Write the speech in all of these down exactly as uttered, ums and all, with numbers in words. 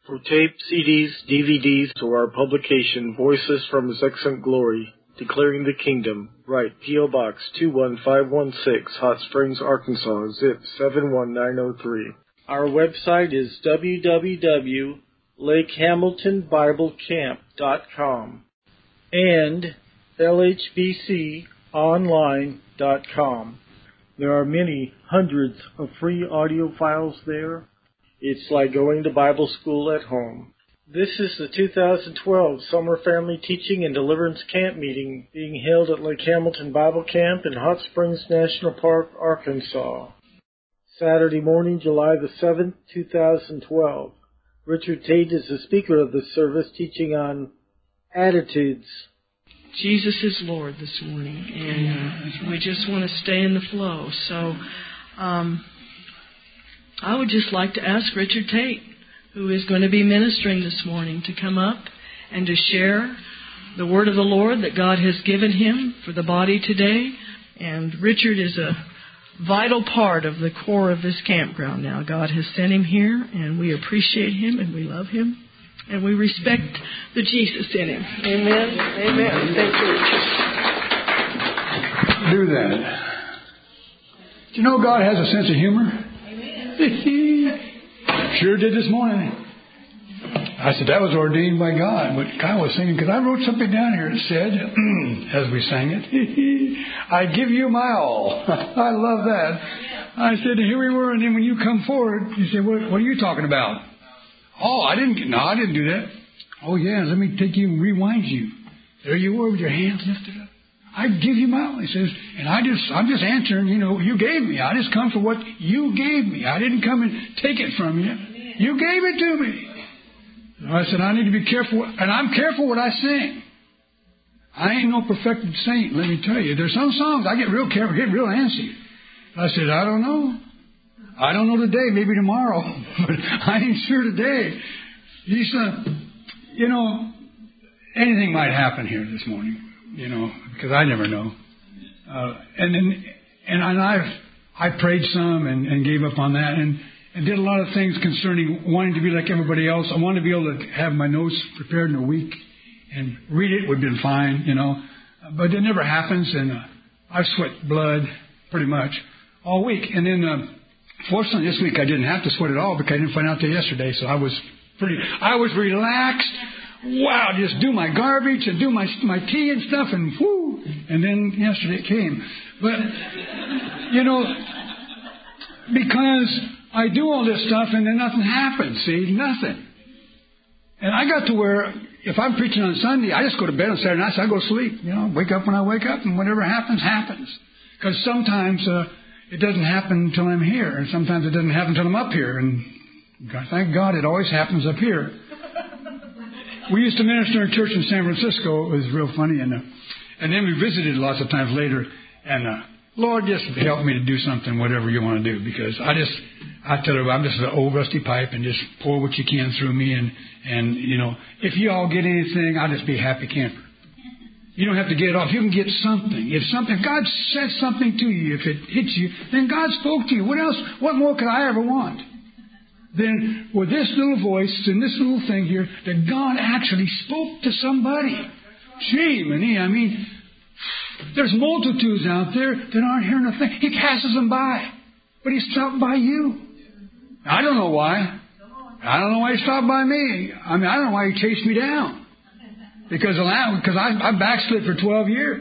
For tape, C Ds, D V Ds, or our publication, Voices from His Excellent Glory, Declaring the Kingdom, write P O Box two one five one six, Hot Springs, Arkansas, zip seven one nine zero three. Our website is w w w dot lake hamilton bible camp dot com and l h b c online dot com. There are many hundreds of free audio files there. It's like going to Bible school at home. This is the two thousand twelve Summer Family Teaching and Deliverance Camp Meeting being held at Lake Hamilton Bible Camp in Hot Springs National Park, Arkansas. Saturday morning, July the seventh, two thousand twelve. Richard Tate is the speaker of the service, teaching on attitudes. Jesus is Lord this morning, and uh, we just want to stay in the flow. So um, I would just like to ask Richard Tate, who is going to be ministering this morning, to come up and to share the word of the Lord that God has given him for the body today. And Richard is a vital part of the core of this campground now. God has sent him here, and we appreciate him, and we love him, and we respect the Jesus in him. Amen. Amen. Thank you, Richard. Do that. Do you know God has a sense of humor? Sure did this morning. I said, that was ordained by God. But Kyle was singing, because I wrote something down here that said, as we sang it, I give you my all. I love that. I said, here we were, and then when you come forward, you say, what, what are you talking about? Oh, I didn't, no, I didn't do that. Oh, yeah, let me take you and rewind you. There you were with your hands lifted up. I give you my all. He says, and I just, I'm just answering, you know, you gave me. I just come for what you gave me. I didn't come and take it from you. You gave it to me. And I said, I need to be careful, and I'm careful what I sing. I ain't no perfected saint, let me tell you. There's some songs I get real careful, get real antsy. I said, I don't know. I don't know today, maybe tomorrow, but I ain't sure today. He said, you know, anything might happen here this morning, you know, because I never know. Uh, and then, and, and I've, I prayed some and, and gave up on that and, and did a lot of things concerning wanting to be like everybody else. I wanted to be able to have my notes prepared in a week and read it would have been fine, you know, but it never happens. And uh, I've sweat blood pretty much all week. And then, uh, fortunately, this week I didn't have to sweat at all because I didn't find out till yesterday. So I was pretty, I was relaxed. Wow, just do my garbage and do my my tea and stuff, and whoo. And then yesterday it came. But, you know, because I do all this stuff and then nothing happens, see, nothing. And I got to where if I'm preaching on Sunday, I just go to bed on Saturday night, so I go to sleep. You know, wake up when I wake up, and whatever happens, happens. Because sometimes uh, it doesn't happen until I'm here, and sometimes it doesn't happen until I'm up here. And God, thank God it always happens up here. We used to minister in a church in San Francisco. It was real funny. And uh, and then we visited lots of times later. And uh, Lord, just help me to do something, whatever you want to do. Because I just, I tell you, I'm just an old rusty pipe and just pour what you can through me. And, and you know, if you all get anything, I'll just be a happy camper. You don't have to get it off. You can get something. If something, if God said something to you, if it hits you, then God spoke to you. What else, what more could I ever want? Then with this little voice and this little thing here, that God actually spoke to somebody. Gee, man, I mean, there's multitudes out there that aren't hearing a thing. He passes them by, but He stopped by you. I don't know why. I don't know why He stopped by me. I mean, I don't know why He chased me down. Because because I, I backslid for twelve years.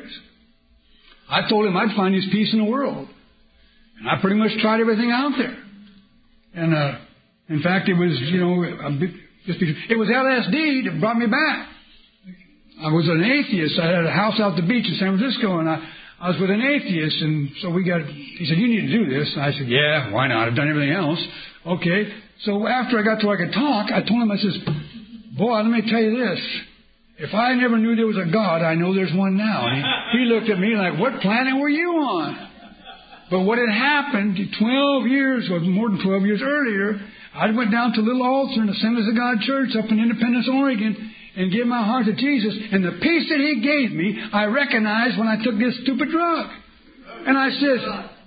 I told Him I'd find His peace in the world. And I pretty much tried everything out there. And, uh, in fact, it was, you know, a bit, just it was L S D that brought me back. I was an atheist. I had a house out the beach in San Francisco, and I, I was with an atheist, and so we got, he said, you need to do this. And I said, yeah, why not? I've done everything else. Okay. So after I got to where I could talk, I told him, I says, boy, let me tell you this. If I never knew there was a God, I know there's one now. And he, he looked at me like, what planet were you on? But what had happened twelve years, or more than twelve years earlier, I went down to a little altar in the Assemblies of God Church up in Independence, Oregon, and gave my heart to Jesus. And the peace that He gave me, I recognized when I took this stupid drug. And I says,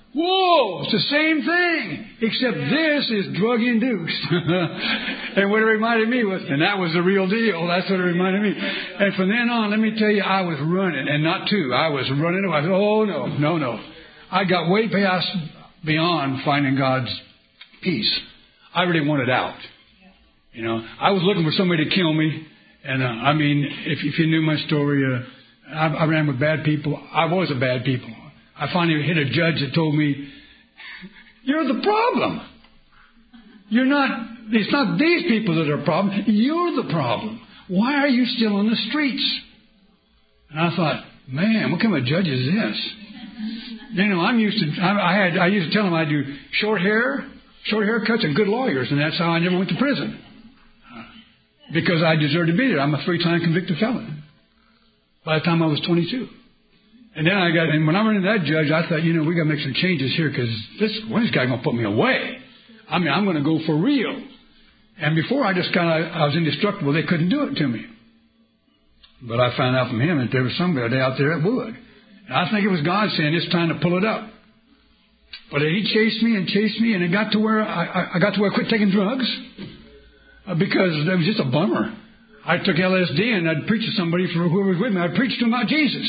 Whoa, it's the same thing, except this is drug-induced. And what it reminded me was, and that was the real deal, that's what it reminded me. And from then on, let me tell you, I was running, and not two, I was running away. I said, oh, no, no, no. I got way past, beyond finding God's peace. I really wanted out. You know, I was looking for somebody to kill me. And, uh, I mean, if, if you knew my story, uh, I, I ran with bad people. I was a bad people. I finally hit a judge that told me, you're the problem. You're not, it's not these people that are the problem. You're the problem. Why are you still on the streets? And I thought, man, what kind of a judge is this? You know, I'm used to, I, I had, I used to tell them I do short hair, short haircuts and good lawyers, and that's how I never went to prison. Because I deserve to be there. I'm a three-time convicted felon. By the time I was twenty-two. And then I got, and when I went into that judge, I thought, you know, we got to make some changes here because this, well, this guy's going to put me away. I mean, I'm going to go for real. And before I just kind of, I was indestructible. They couldn't do it to me. But I found out from him that there was somebody out there that would. And I think it was God saying it's time to pull it up. But he chased me and chased me, and it got to where I, I, I got to where I quit taking drugs uh, because it was just a bummer. I took L S D and I'd preach to somebody for whoever was with me. I'd preach to them about Jesus.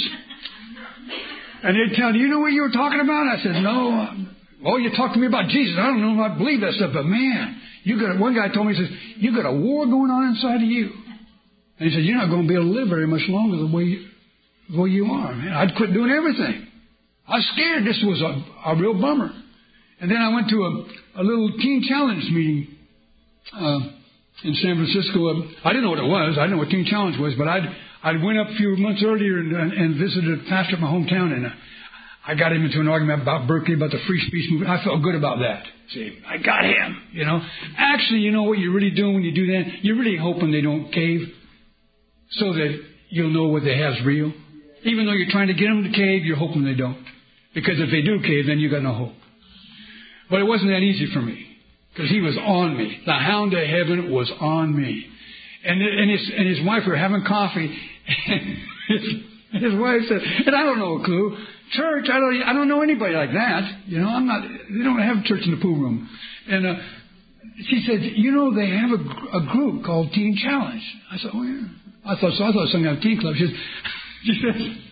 And they'd tell, do you know what you were talking about? I said, no. Oh, you talked to me about Jesus. I don't know if I believe that stuff, but man, you got, one guy told me, he says, you got a war going on inside of you. And he said, you're not going to be able to live very much longer the way you, the way you are, man. I'd quit doing everything. I was scared. This was a, a real bummer. And then I went to a, a little Teen Challenge meeting uh, in San Francisco. I didn't know what it was. I didn't know what Teen Challenge was, but I'd I went up a few months earlier and, and visited a pastor in my hometown, and I got him into an argument about Berkeley, about the free speech movement. I felt good about that. See, I got him, you know. Actually, you know what you're really doing when you do that? You're really hoping they don't cave so that you'll know what they have is real. Even though you're trying to get them to cave, you're hoping they don't. Because if they do cave, then you got no hope. But it wasn't that easy for me because he was on me. The hound of heaven was on me. And, and, his, and his wife were having coffee. And his, his wife said, and I don't know a clue. Church, I don't, I don't know anybody like that. You know, I'm not, they don't have church in the pool room. And uh, she said, you know, they have a, a group called Teen Challenge. I said, oh, yeah. I thought so. I thought it was some kind of teen club. She said, she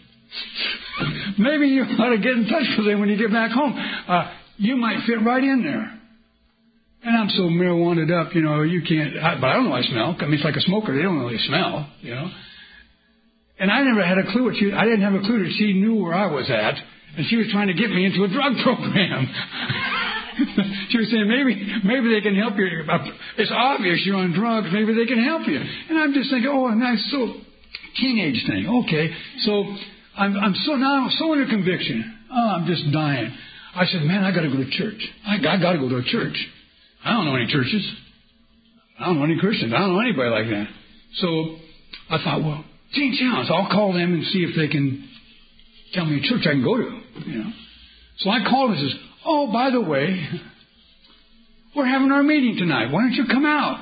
said maybe you ought to get in touch with them when you get back home. Uh, you might fit right in there. And I'm so marijuanaed up, you know, you can't, I, but I don't know I smell. I mean, it's like a smoker. They don't really smell, you know. And I never had a clue what she, I didn't have a clue that she knew where I was at. And she was trying to get me into a drug program. She was saying, maybe, maybe they can help you. It's obvious you're on drugs. Maybe they can help you. And I'm just thinking, oh, nice, so teenage thing. Okay. So I'm, I'm so now I'm so under conviction. Oh, I'm just dying. I said, man, I got to go to church. I, I got to go to a church. I don't know any churches. I don't know any Christians. I don't know anybody like that. So I thought, well, Teen Challenge, I'll call them and see if they can tell me a church I can go to. You know. So I called and says, oh, by the way, we're having our meeting tonight. Why don't you come out?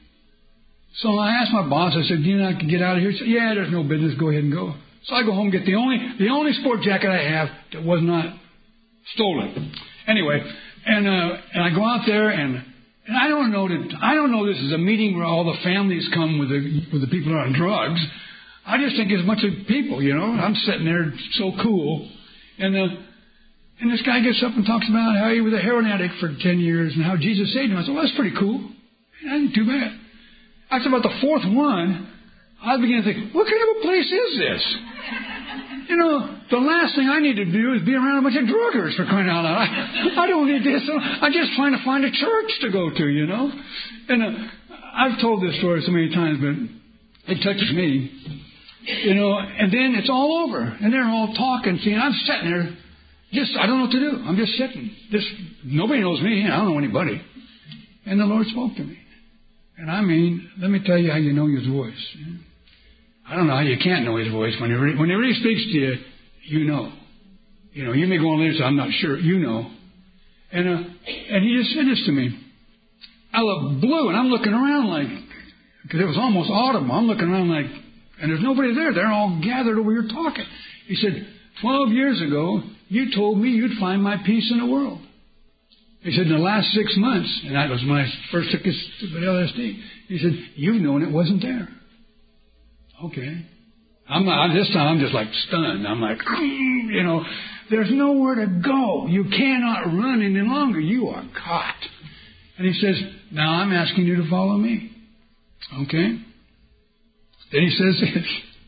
So I asked my boss, I said, do you know I can get out of here? He said, yeah, there's no business. Go ahead and go. So I go home and get the only, the only sport jacket I have that was not stolen. Anyway, and uh, and I go out there and and I don't know that I don't know this is a meeting where all the families come with the with the people that are on drugs. I just think it's a bunch of people, you know. I'm sitting there so cool, and uh, and this guy gets up and talks about how he was a heroin addict for ten years and how Jesus saved him. I said, well, that's pretty cool. That ain't too bad. I said, about the fourth one, I began to think, what kind of a place is this? You know, the last thing I need to do is be around a bunch of druggers, for crying out loud. I, I don't need this. I'm just trying to find a church to go to, you know. And uh, I've told this story so many times, but it touches me. You know, and then it's all over. And they're all talking. See, and I'm sitting there, just, I don't know what to do. I'm just sitting. This, nobody knows me. I don't know anybody. And the Lord spoke to me. And I mean, let me tell you how you know His voice. I don't know how you can't know His voice. When He really, when He really speaks to you, you know. You know, you may go on later and say, I'm not sure. You know. And uh, and He just said this to me. I look blue, and I'm looking around like, because it was almost autumn. I'm looking around like, and there's nobody there. They're all gathered over here talking. He said, twelve years ago, you told me you'd find my peace in the world. He said, in the last six months, and that was when I first took this to L S D, he said, you've known it wasn't there. Okay. I'm not, this time I'm just like stunned. I'm like, you know, there's nowhere to go. You cannot run any longer. You are caught. And he says, now I'm asking you to follow me. Okay. Then he says this.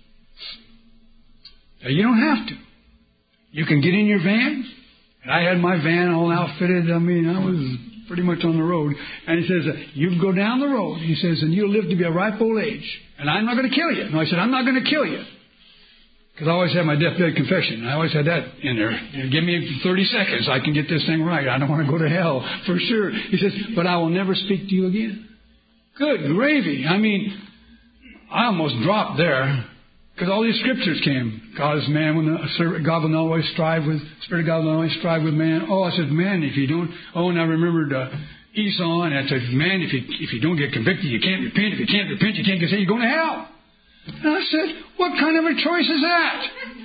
Now you don't have to. You can get in your van. And I had my van all outfitted. I mean, I was pretty much on the road. And he says, you can go down the road. He says, and you'll live to be a ripe old age. And I'm not going to kill you. No, I said, I'm not going to kill you. Because I always had my deathbed confession. I always had that in there. You know, give me thirty seconds. I can get this thing right. I don't want to go to hell for sure. He says, but I will never speak to you again. Good gravy. I mean, I almost dropped there. Because all these scriptures came. God is man. When the, God will not always strive with, Spirit of God will not always strive with man. Oh, I said, man, if you don't, oh, and I remembered uh, Esau, and I said, man, if you, if you don't get convicted, you can't repent. If you can't repent, you can't get saved. You're going to hell. And I said, what kind of a choice is that?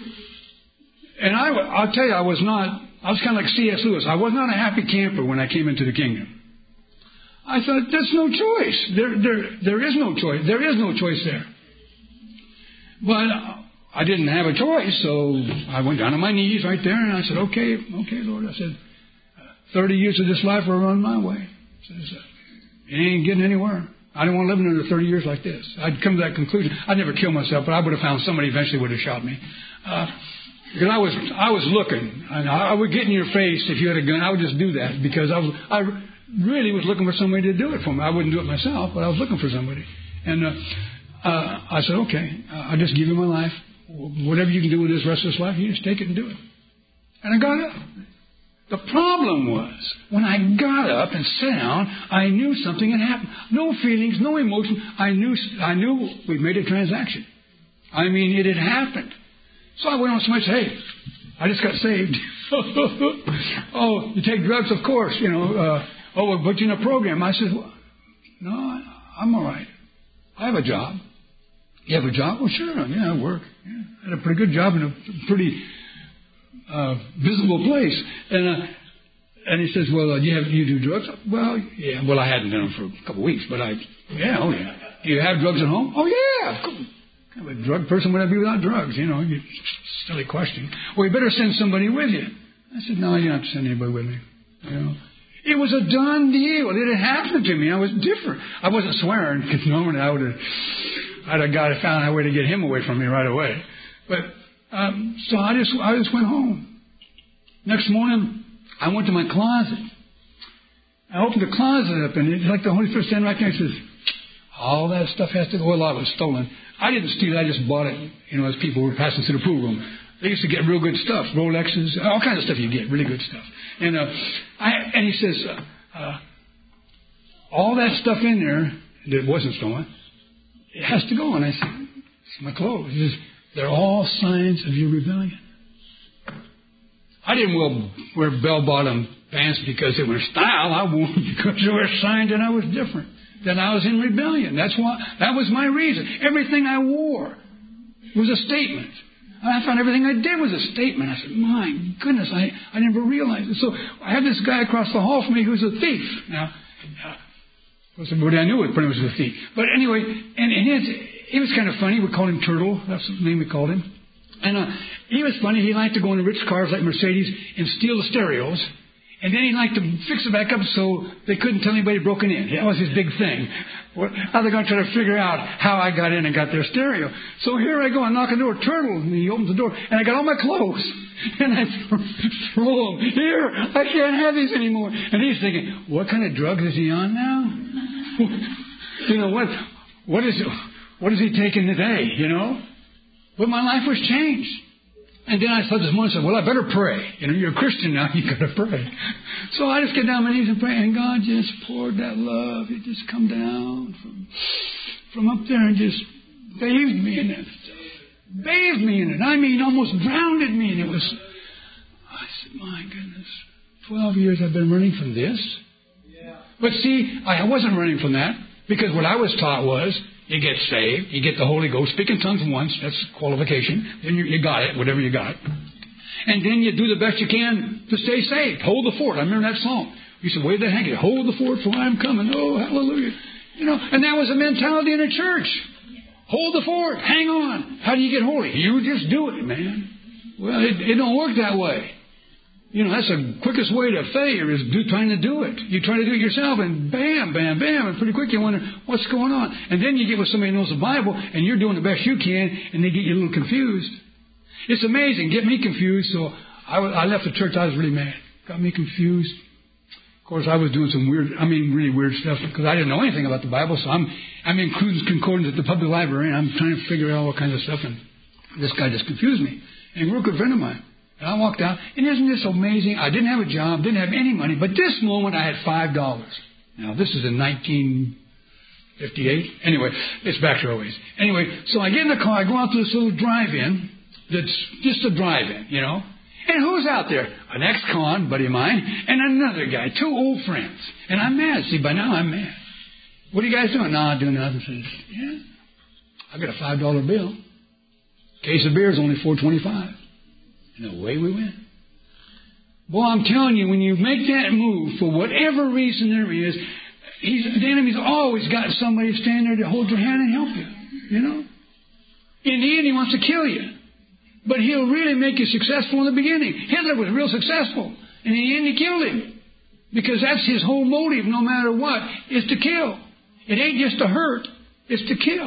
And I, I'll tell you, I was not, I was kind of like C S Lewis. I was not a happy camper when I came into the kingdom. I thought, there's no choice. There, there, there is no choice. There is no choice there. But I didn't have a choice, so I went down on my knees right there, and I said, okay, okay, Lord. I said, thirty years of this life will run my way. I said, it ain't getting anywhere. I don't want to live another thirty years like this. I'd come to that conclusion. I'd never kill myself, but I would have found somebody eventually would have shot me. Uh, because I was I was looking. And I would get in your face if you had a gun. I would just do that because I was, I really was looking for somebody to do it for me. I wouldn't do it myself, but I was looking for somebody. And uh, uh, I said, okay, uh, I'll just give you my life. Whatever you can do with this rest of this life, you just take it and do it. And I got up. The problem was, when I got up and sat down, I knew something had happened. No feelings, no emotion. I knew I knew we'd made a transaction. I mean, it had happened. So I went on so much, hey, I just got saved. Oh, you take drugs? Of course. You know, uh, oh, we'll put you in a program. I said, well, no, I'm all right. I have a job. You have a job? Well, sure. Yeah, I work. Yeah, I had a pretty good job in a pretty uh, visible place. And uh, and he says, well, uh, you have you do drugs? Well, yeah. Well, I hadn't done them for a couple of weeks, but I, yeah, oh yeah. Do you have drugs at home? Oh yeah. Of course. Kind of a drug person would I be without drugs? You know, you, silly question. Well, you better send somebody with you. I said, no, you don't have to send anybody with me. You know. It was a done deal. It had happened to me. I was different. I wasn't swearing because normally I would have, I'd have got found a way to get him away from me right away. But um, so I just, I just went home. Next morning, I went to my closet. I opened the closet up, and it's like the Holy Spirit standing right there and says, all that stuff has to go. Well, a lot was stolen. I didn't steal it. I just bought it. You know, as people were passing through the pool room. They used to get real good stuff, Rolexes, all kinds of stuff you get, really good stuff. And uh, I, and he says, uh, uh, all that stuff in there that wasn't stolen, it has to go. And I said, it's my clothes. He says, they're all signs of your rebellion. I didn't wear, wear bell-bottom pants because they were style. I wore them because they were signs that I was different, that I was in rebellion. That's why. That was my reason. Everything I wore was a statement. I found everything I did was a statement. I said, my goodness, I, I never realized it. So I had this guy across the hall from me who's a thief. Now, uh, of course, everybody I knew was pretty much a thief. But anyway, and, and his, he was kind of funny. We called him Turtle. That's the name we called him. And uh, he was funny. He liked to go into rich cars like Mercedes and steal the stereos. And then he liked to fix it back up so they couldn't tell anybody broken in. That was his big thing. How they're going to try to figure out how I got in and got their stereo. So here I go. I knock on the door. Turtle. And he opens the door. And I got all my clothes. And I throw them. Here. I can't have these anymore. And he's thinking, what kind of drugs is he on now? You know, what, what, is, what is he taking today, you know? But my life was changed. And then I thought this morning, I said, well, I better pray. You know, you're a Christian now, you've got to pray. So I just get down on my knees and pray, and God just poured that love. It just come down from from up there and just bathed me in it. Bathed me in it. I mean, almost drowned me. And it was, I said, my goodness, twelve years I've been running from this. But see, I wasn't running from that, because what I was taught was, you get saved, you get the Holy Ghost, speak in tongues once, that's qualification, then you, you got it, whatever you got. And then you do the best you can to stay saved. Hold the fort. I remember that song. You said, wave that hanky. Hold the fort, for I am coming. Oh, hallelujah. You know, and that was a mentality in the church. Hold the fort. Hang on. How do you get holy? You just do it, man. Well, it, it don't work that way. You know, that's the quickest way to failure is do, trying to do it. You try to do it yourself, and bam, bam, bam, and pretty quick you wonder, what's going on? And then you get with somebody who knows the Bible, and you're doing the best you can, and they get you a little confused. It's amazing. Get me confused. So I, I left the church. I was really mad. Got me confused. Of course, I was doing some weird, I mean, really weird stuff because I didn't know anything about the Bible. So I'm, I'm in Cruden's Concordance at the public library, and I'm trying to figure out all kinds of stuff. And this guy just confused me. And a real good friend of mine. And I walked out, and isn't this amazing? I didn't have a job, didn't have any money, but this moment I had five dollars. Now, this is in nineteen fifty-eight. Anyway, it's back to our ways. Anyway, so I get in the car, I go out to this little drive-in that's just a drive-in, you know. And who's out there? An ex-con buddy of mine and another guy, two old friends. And I'm mad. See, by now I'm mad. What are you guys doing? No, I'm doing nothing. Says, yeah, I got a five dollar bill. Case of beer is only four twenty-five. And away we went. Boy, I'm telling you, when you make that move, for whatever reason there is, he's, the enemy's always got somebody standing there to hold your hand and help you. You know? In the end, he wants to kill you. But he'll really make you successful in the beginning. Hitler was real successful. And in the end, he killed him. Because that's his whole motive, no matter what, is to kill. It ain't just to hurt, it's to kill.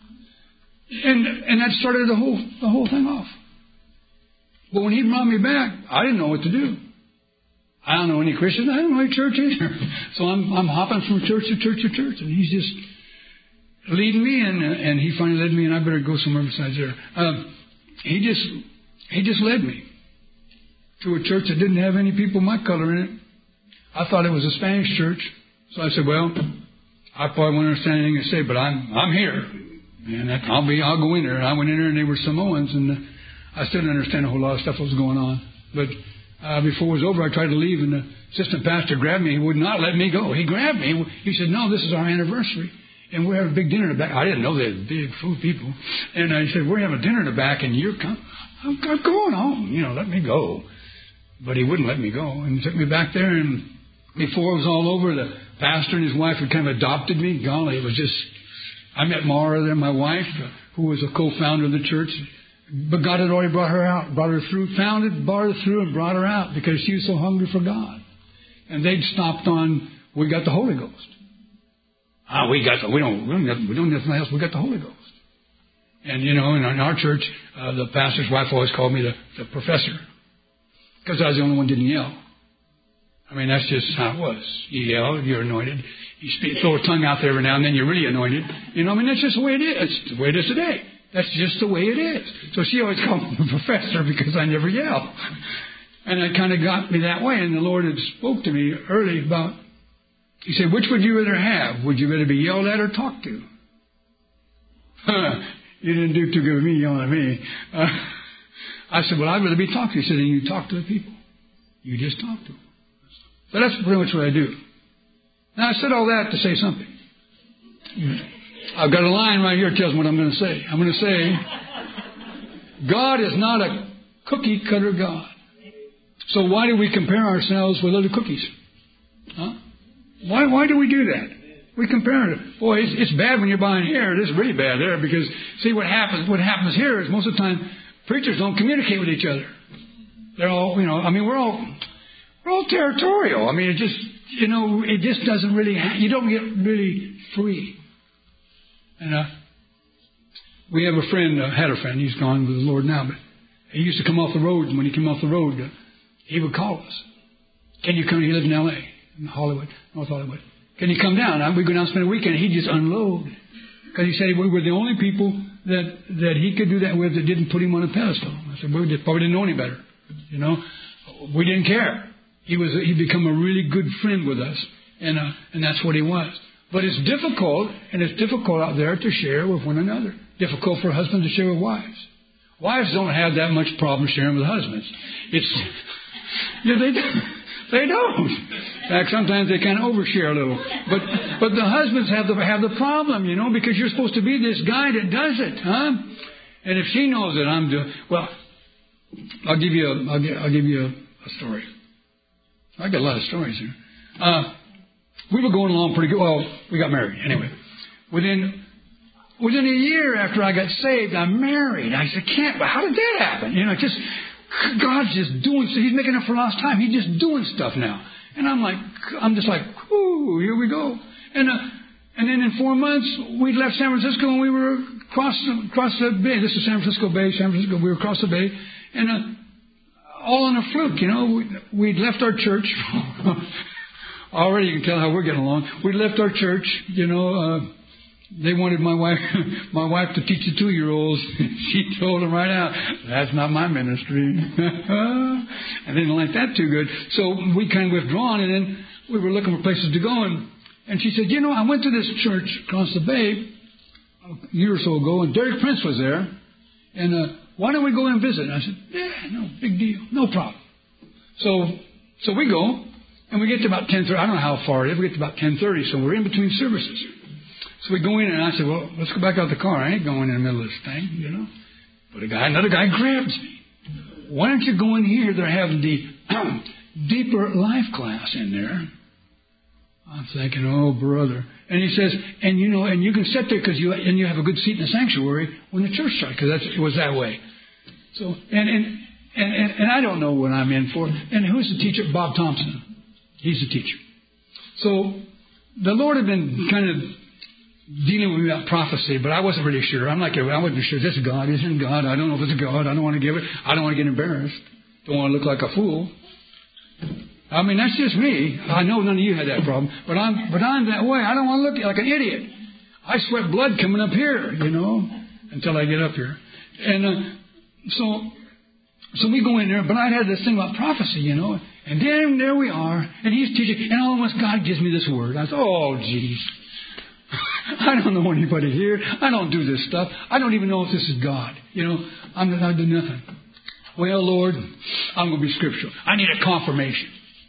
And and that started the whole the whole thing off. But when he brought me back, I didn't know what to do. I don't know any Christians. I don't know any church either. So I'm I'm hopping from church to church to church, and he's just leading me, and and he finally led me, and I better go somewhere besides there. Um, he just he just led me to a church that didn't have any people my color in it. I thought it was a Spanish church, so I said, well, I probably won't understand anything to say, but I'm I'm here, and I'll be I'll go in there. And I went in there, and they were Samoans, and uh, I still didn't understand a whole lot of stuff that was going on. But uh, before it was over, I tried to leave, and the assistant pastor grabbed me. He would not let me go. He grabbed me. He said, "No, this is our anniversary, and we're having a big dinner in the back." I didn't know they had big food people, and I said, "We're having a dinner in the back, and you're coming. I'm going home. You know, let me go." But he wouldn't let me go, and he took me back there, and before it was all over, the pastor and his wife had kind of adopted me. Golly, it was just, I met Mara there, my wife, who was a co-founder of the church. But God had already brought her out, brought her through, found it, brought her through, and brought her out because she was so hungry for God. And they'd stopped on, we got the Holy Ghost. Ah, we got the, we don't, we don't, have, we don't need nothing else, we got the Holy Ghost. And, you know, in our church, uh, the pastor's wife always called me the, the professor because I was the only one who didn't yell. I mean, that's just how it was. You yell, you're anointed. You speak, throw a tongue out there every now and then, you're really anointed. You know, I mean, that's just the way it is. It's the way it is today. That's just the way it is. So she always called me the professor because I never yell. And it kind of got me that way. And the Lord had spoke to me early about, he said, which would you rather have? Would you rather be yelled at or talked to? You didn't do too good with me yelling at me. Uh, I said, well, I'd rather be talked to. He said, then you talk to the people. You just talk to them. So that's pretty much what I do. Now, I said all that to say something. I've got a line right here that tells me what I'm going to say. I'm going to say, God is not a cookie-cutter God. So why do we compare ourselves with other cookies? Huh? Why Why do we do that? We compare it. Boy, it's, it's bad when you're buying here. It is really bad there because, see, what happens What happens here is most of the time preachers don't communicate with each other. They're all, you know, I mean, we're all... We're all territorial. I mean, it just, you know, it just doesn't really, ha- you don't get really free. And uh, we have a friend, uh, had a friend, he's gone with the Lord now, but he used to come off the road, and when he came off the road, uh, he would call us. Can you come? He lived in L A, in Hollywood, North Hollywood. Can you come down? We'd go down and spend a weekend, and he'd just unload. Because he said we were the only people that, that he could do that with that didn't put him on a pedestal. I said, we probably didn't know any better. You know, we didn't care. He was he become a really good friend with us, and uh, and that's what he was. But it's difficult, and it's difficult out there to share with one another. Difficult for husbands to share with wives. Wives don't have that much problem sharing with husbands. It's yeah, they they don't. In fact, sometimes they kind of overshare a little. But but the husbands have the have the problem, you know, because you're supposed to be this guy that does it, huh? And if she knows that I'm doing well. I'll give you a, I'll give, I'll give you a, a story. I got a lot of stories here. Uh, we were going along pretty good. Well, we got married anyway. Within within a year after I got saved, I'm married. I said, can't. But how did that happen? You know, just God's just doing. He's making up for lost time. He's just doing stuff now. And I'm like, I'm just like, ooh, here we go. And uh, and then in four months, we left San Francisco and we were across across the bay. This is San Francisco Bay. San Francisco. We were across the bay, and uh, all on a fluke. You know, we we'd left our church. Already, you can tell how we're getting along. We left our church. You know, uh, they wanted my wife, my wife to teach the two-year-olds. She told them right out, "That's not my ministry." I didn't like that too good. So we kind of withdrawn, and then we were looking for places to go. And, and she said, "You know, I went to this church across the bay a year or so ago, and Derek Prince was there. And uh, why don't we go and visit?" And I said, "Yeah, no big deal, no problem." So, so we go. And we get to about ten thirty. I don't know how far it is. We get to about ten thirty, so we're in between services. So we go in, and I said, "Well, let's go back out the car. I ain't going in the middle of this thing, you know." But a guy, another guy grabs me. "Why don't you go in here? They're having the deeper life class in there." I'm thinking, oh, brother. And he says, "And you know, and you can sit there because you and you have a good seat in the sanctuary when the church starts, because it was that way." So, and and, and and and I don't know what I'm in for. And who's the teacher? Bob Thompson. He's the teacher. So the Lord had been kind of dealing with me about prophecy, but I wasn't really sure. I'm like, I wasn't sure. Is this God? Isn't God? I don't know if it's God. I don't want to give it. I don't want to get embarrassed. Don't want to look like a fool. I mean, that's just me. I know none of you had that problem, but I'm but I'm that way. I don't want to look like an idiot. I sweat blood coming up here, you know, until I get up here. And uh, so so we go in there, but I had this thing about prophecy, you know. And then there we are, and he's teaching, and all at once God gives me this word. I thought, oh, geez. I don't know anybody here. I don't do this stuff. I don't even know if this is God. You know, I'm, I do nothing. Well, Lord, I'm going to be scriptural. I need a confirmation.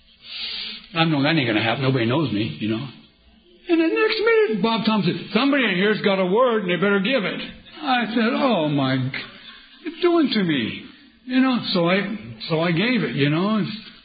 I know that ain't going to happen. Nobody knows me, you know. And the next minute, Bob Thompson said, "Somebody in here's got a word, and they better give it." I said, oh, my God, it's doing to me. You know, so I so I gave it, you know.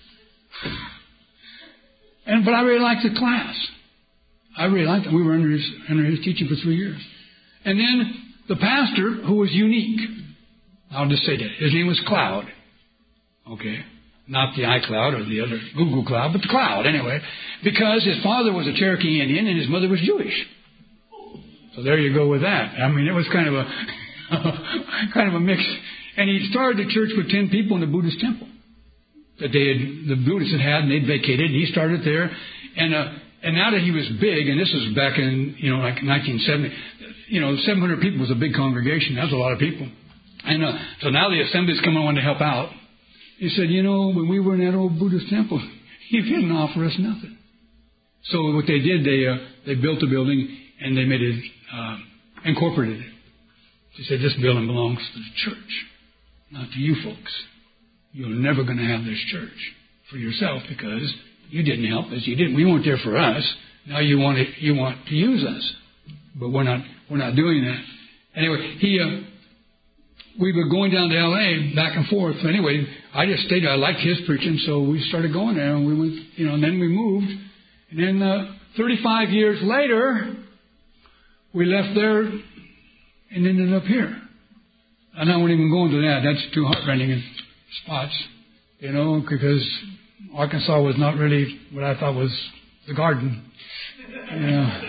And but I really liked the class. I really liked it. We were under his, under his teaching for three years. And then the pastor, who was unique, I'll just say that. His name was Cloud. Okay. Not the iCloud or the other Google Cloud, but the Cloud anyway. Because his father was a Cherokee Indian and his mother was Jewish. So there you go with that. I mean, it was kind of a kind of a mix. And he started the church with ten people in the Buddhist temple that they had, the Buddhists had had, and they'd vacated. And he started there, and uh, and now that he was big, and this was back in you know like nineteen seventy, you know, seven hundred people was a big congregation. That was a lot of people. And uh, so now the Assembly's coming on to help out. He said, you know, when we were in that old Buddhist temple, he didn't offer us nothing. So what they did, they uh, they built a building and they made it uh, incorporated it. He said, this building belongs to the church, not to you folks. You're never going to have this church for yourself because you didn't help us. You didn't. We weren't there for us. Now you want it. You want to use us, but we're not. We're not doing that. Anyway, he. Uh, we were going down to L A back and forth. Anyway, I just stayed. I liked his preaching, so we started going there, and we went. You know, and then we moved. And then uh, thirty-five years later, we left there and ended up here. And I won't even go into that. That's too heartrending spots, you know, because Arkansas was not really what I thought was the garden. You know.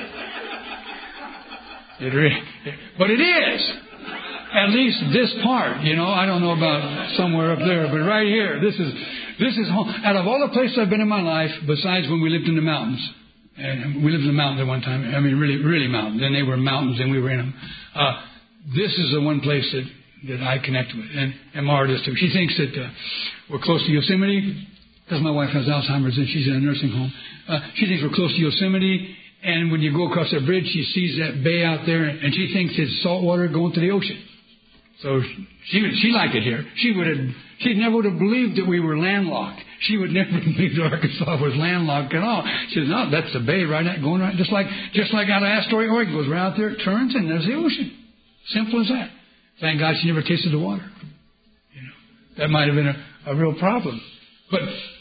It really, but it is. At least this part, you know. I don't know about somewhere up there, but right here, this is this is home. Out of all the places I've been in my life, besides when we lived in the mountains, and we lived in the mountains at one time. I mean, really, really mountains. Then they were mountains, and we were in them. Uh, this is the one place that. that I connect with, and, and Mara does too. She thinks that uh, we're close to Yosemite, because my wife has Alzheimer's and she's in a nursing home. Uh, she thinks we're close to Yosemite, and when you go across that bridge, she sees that bay out there, and she thinks it's salt water going to the ocean. So she she liked it here. She would have, she never would have believed that we were landlocked. She would never believe that Arkansas was landlocked at all. She says, no, that's the bay right now, going right, just like just like out of Astoria, Oregon, goes right out there, it turns, and there's the ocean. Simple as that. Thank God she never tasted the water. You know. that might have been a, a real problem. But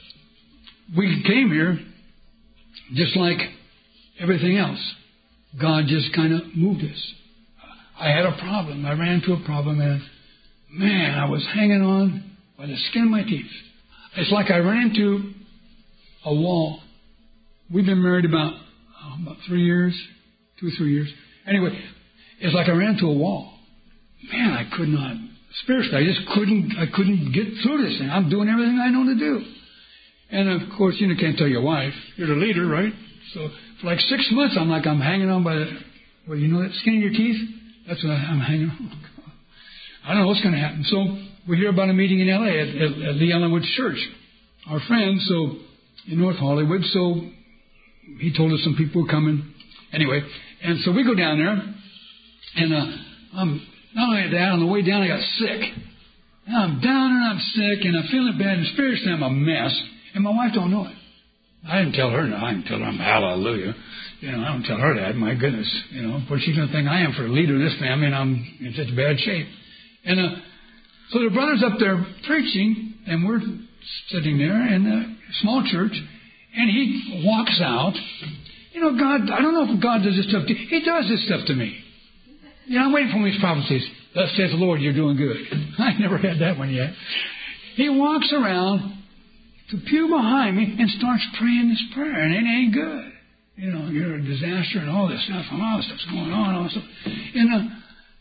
we came here just like everything else. God just kind of moved us. I had a problem. I ran into a problem, and man, I was hanging on by the skin of my teeth. It's like I ran into a wall. We've been married about, oh, about three years, two or three years. Anyway, it's like I ran into a wall. Man, I could not, spiritually, I just couldn't, I couldn't get through this thing. I'm doing everything I know to do. And of course, you can't tell your wife. You're the leader, right? So for like six months, I'm like, I'm hanging on by the, well, you know that skin of your teeth? That's what I, I'm hanging on. I don't know what's going to happen. So we hear about a meeting in L A at, at, at Lee Allen Woods Church. Our friend, so in North Hollywood. So he told us some people were coming. Anyway, and so we go down there, and uh, I'm not only that, on the way down I got sick. And I'm down and I'm sick, and I'm feeling bad, and spiritually I'm a mess, and my wife don't know it. I didn't tell her. No, I didn't tell her I'm hallelujah. You know, I don't tell her that. My goodness, you know, what she's going to think I am for a leader of this family, and I'm in such bad shape. And uh, so the brother's up there preaching, and we're sitting there in a small church, and he walks out. You know, God, I don't know if God does this stuff to you. He does this stuff to me. You know, I'm waiting for his prophecies. Thus says the Lord, you're doing good. I never had that one yet. He walks around to the pew behind me and starts praying this prayer, and it ain't good. You know, you're a disaster and all this stuff, and all this stuff's going on, all this stuff. And uh,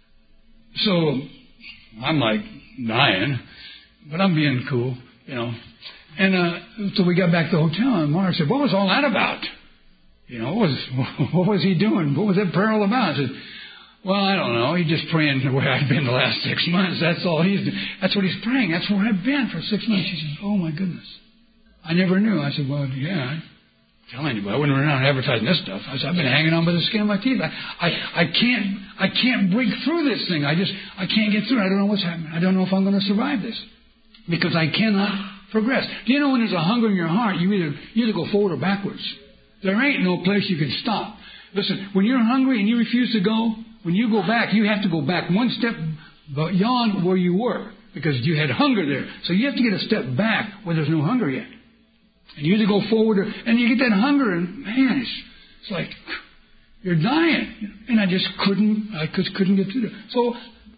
so I'm like dying, but I'm being cool, you know. And uh, so we got back to the hotel, and Mark said, what was all that about? You know, what was, what was he doing? What was that prayer all about? I said, well, I don't know. He's just praying the way I've been the last six months. That's all he's doing. That's what he's praying. That's where I've been for six months. She says, oh, my goodness. I never knew. I said, well, yeah, I tell anybody. I wouldn't run around advertising this stuff. I said, I've been hanging on by the skin of my teeth. I, I, I can't, I can't break through this thing. I just, I can't get through it. I don't know what's happening. I don't know if I'm going to survive this because I cannot progress. Do you know when there's a hunger in your heart, you either, you either go forward or backwards. There ain't no place you can stop. Listen, when you're hungry and you refuse to go, when you go back, you have to go back one step beyond where you were because you had hunger there. So you have to get a step back where there's no hunger yet. And you either go forward or, and you get that hunger and man, it's, it's like you're dying. And I just couldn't, I just couldn't get through it. So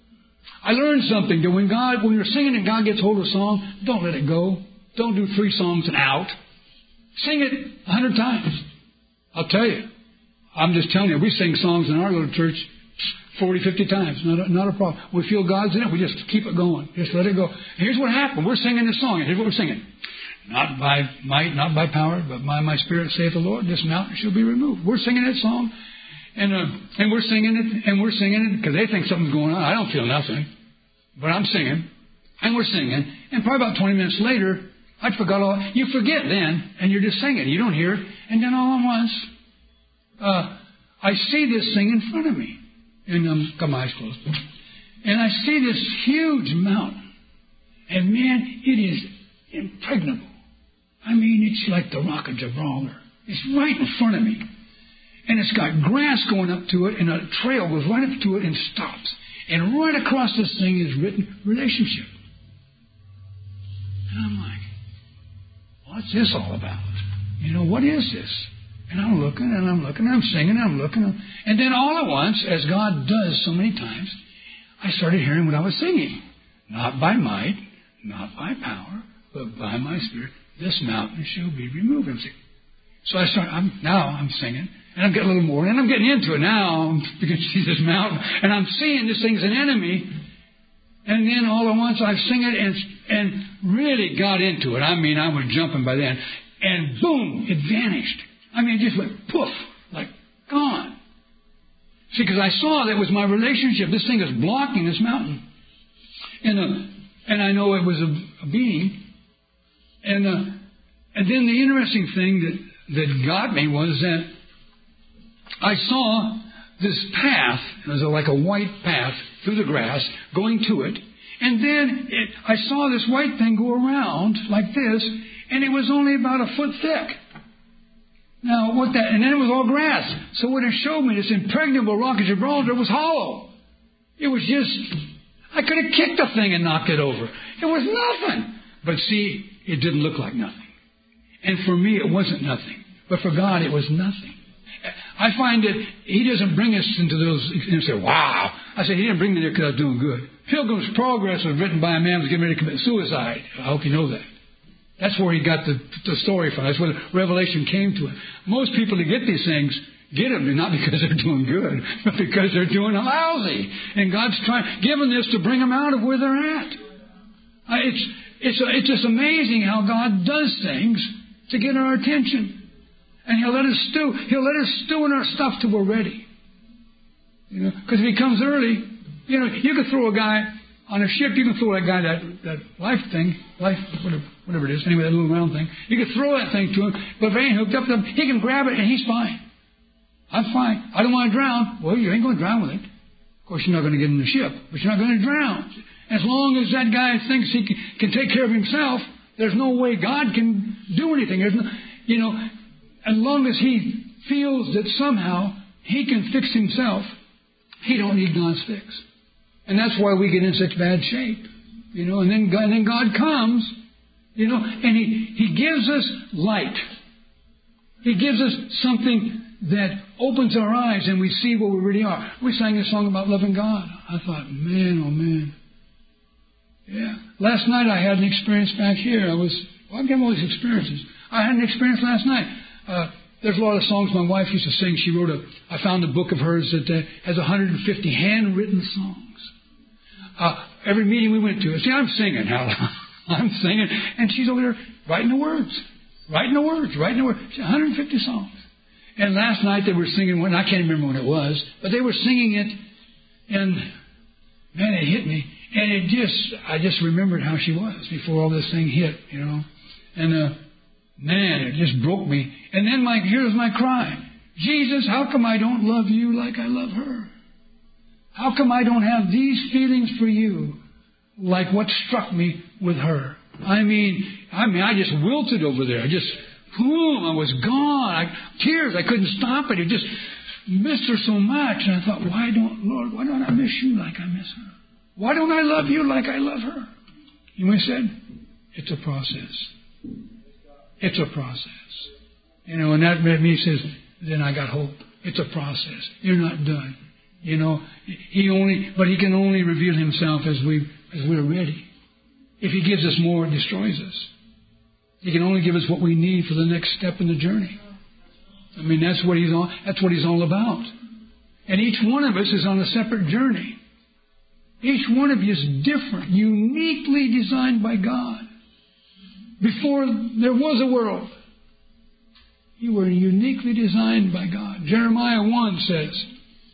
I learned something that when God, when you're singing and God gets hold of a song, don't let it go. Don't do three songs and out. Sing it a hundred times. I'll tell you. I'm just telling you, we sing songs in our little church forty, fifty times. Not a, not a problem. We feel God's in it. We just keep it going. Just let it go. And here's what happened. We're singing this song. And here's what we're singing. Not by might, not by power, but by my spirit, saith the Lord, this mountain shall be removed. We're singing that song. And uh, and we're singing it. And we're singing it because they think something's going on. I don't feel nothing. But I'm singing. And we're singing. And probably about twenty minutes later, I forgot all. You forget then. And you're just singing. You don't hear it. And then all at once, Uh, I see this thing in front of me. And I've um, got my eyes closed. And I see this huge mountain. And man, it is impregnable. I mean, it's like the Rock of Gibraltar. It's right in front of me. And it's got grass going up to it, and a trail goes right up to it and stops. And right across this thing is written relationship. And I'm like, what's this all about? You know, what is this? And I'm looking, and I'm looking, and I'm singing, and I'm looking. And then all at once, as God does so many times, I started hearing what I was singing. Not by might, not by power, but by my spirit, this mountain shall be removed. I'm singing. So I start, I'm, now I'm singing, and I'm getting a little more, and I'm getting into it now. I'm beginning to see this mountain, and I'm seeing this thing's an enemy. And then all at once I sing it and, and really got into it. I mean, I was jumping by then. And boom, it vanished. I mean, it just went poof, like gone. See, because I saw that was my relationship. This thing is blocking this mountain. And uh, and I know it was a, a being. And uh, and then the interesting thing that, that got me was that I saw this path. It was like a white path through the grass going to it. And then it, I saw this white thing go around like this, and it was only about a foot thick. Now, what that, and then it was all grass. So what it showed me, this impregnable Rock of Gibraltar was hollow. It was just, I could have kicked the thing and knocked it over. It was nothing. But see, it didn't look like nothing. And for me, it wasn't nothing. But for God, it was nothing. I find that He doesn't bring us into those, and say, wow. I said, He didn't bring me there because I was doing good. Pilgrim's Progress was written by a man who was getting ready to commit suicide. I hope you know that. That's where he got the, the story from. That's where the revelation came to him. Most people that get these things get them not because they're doing good, but because they're doing lousy. And God's trying, giving this to bring them out of where they're at. Uh, it's, it's, it's just amazing how God does things to get our attention. And He'll let us stew. He'll let us stew in our stuff till we're ready. You know, because if He comes early, you know, you could throw a guy on a ship. You can throw that guy that that life thing, life whatever, whatever it is. Anyway, that little round thing. You could throw that thing to him, but if it ain't hooked up to him, he can grab it and he's fine. I'm fine. I don't want to drown. Well, you ain't going to drown with it. Of course, you're not going to get in the ship, but you're not going to drown. As long as that guy thinks he can, can take care of himself, there's no way God can do anything. There's no, you know, as long as he feels that somehow he can fix himself, he don't need God's fix. And that's why we get in such bad shape. You know, and then God, and then God comes, you know, and He, He gives us light. He gives us something that opens our eyes and we see what we really are. We sang a song about loving God. I thought, man, oh man. Yeah. Last night I had an experience back here. I was, well, I'm getting all these experiences. I had an experience last night. Uh, there's a lot of songs my wife used to sing. She wrote a, I found a book of hers that uh, has one hundred fifty handwritten songs. Uh, every meeting we went to, see, I'm singing. I'm singing. And she's over there writing the words. Writing the words. Writing the words. one hundred fifty songs. And last night they were singing one, I can't remember when it was, but they were singing it, and man, it hit me. And it just, I just remembered how she was before all this thing hit, you know. And, uh, man, it just broke me. And then my, here's my cry. Jesus, how come I don't love you like I love her? How come I don't have these feelings for you like what struck me with her? I mean, I mean, I just wilted over there. I just, boom, I was gone. I, tears, I couldn't stop it. It just missed her so much. And I thought, why don't, Lord, why don't I miss you like I miss her? Why don't I love you like I love her? You know what he said? It's a process. It's a process. You know, and that made me says, then I got hope. It's a process. You're not done. You know, he only, but he can only reveal himself as we, as we're ready. If he gives us more, it destroys us. He can only give us what we need for the next step in the journey. I mean, that's what he's all, that's what he's all about. And each one of us is on a separate journey. Each one of you is different, uniquely designed by God. Before there was a world, you were uniquely designed by God. Jeremiah one says,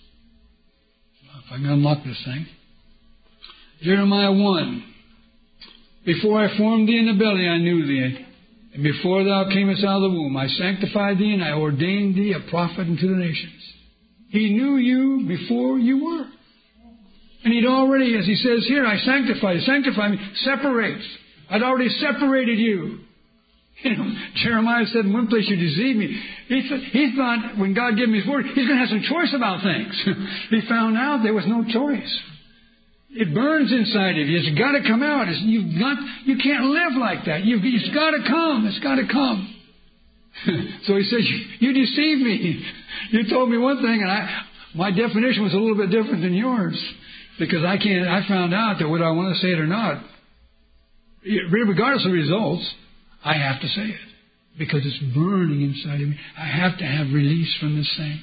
if I can unlock this thing. Jeremiah one. Before I formed thee in the belly, I knew thee. And before thou camest out of the womb, I sanctified thee and I ordained thee a prophet unto the nations. He knew you before you were. And he'd already, as he says here, I sanctify you. Sanctify me separates. I'd already separated you. You know, Jeremiah said in one place, you deceived me. He th- he thought when God gave him his word, he's going to have some choice about things. He found out there was no choice. It burns inside of you. It's got to come out. It's, you've got, you can't live like that. You've, it's got to come. It's got to come. So he says, you, you deceived me. You told me one thing, and I, my definition was a little bit different than yours. Because I can't, I found out that whether I want to say it or not, regardless of results, I have to say it. Because it's burning inside of me. I have to have release from this thing.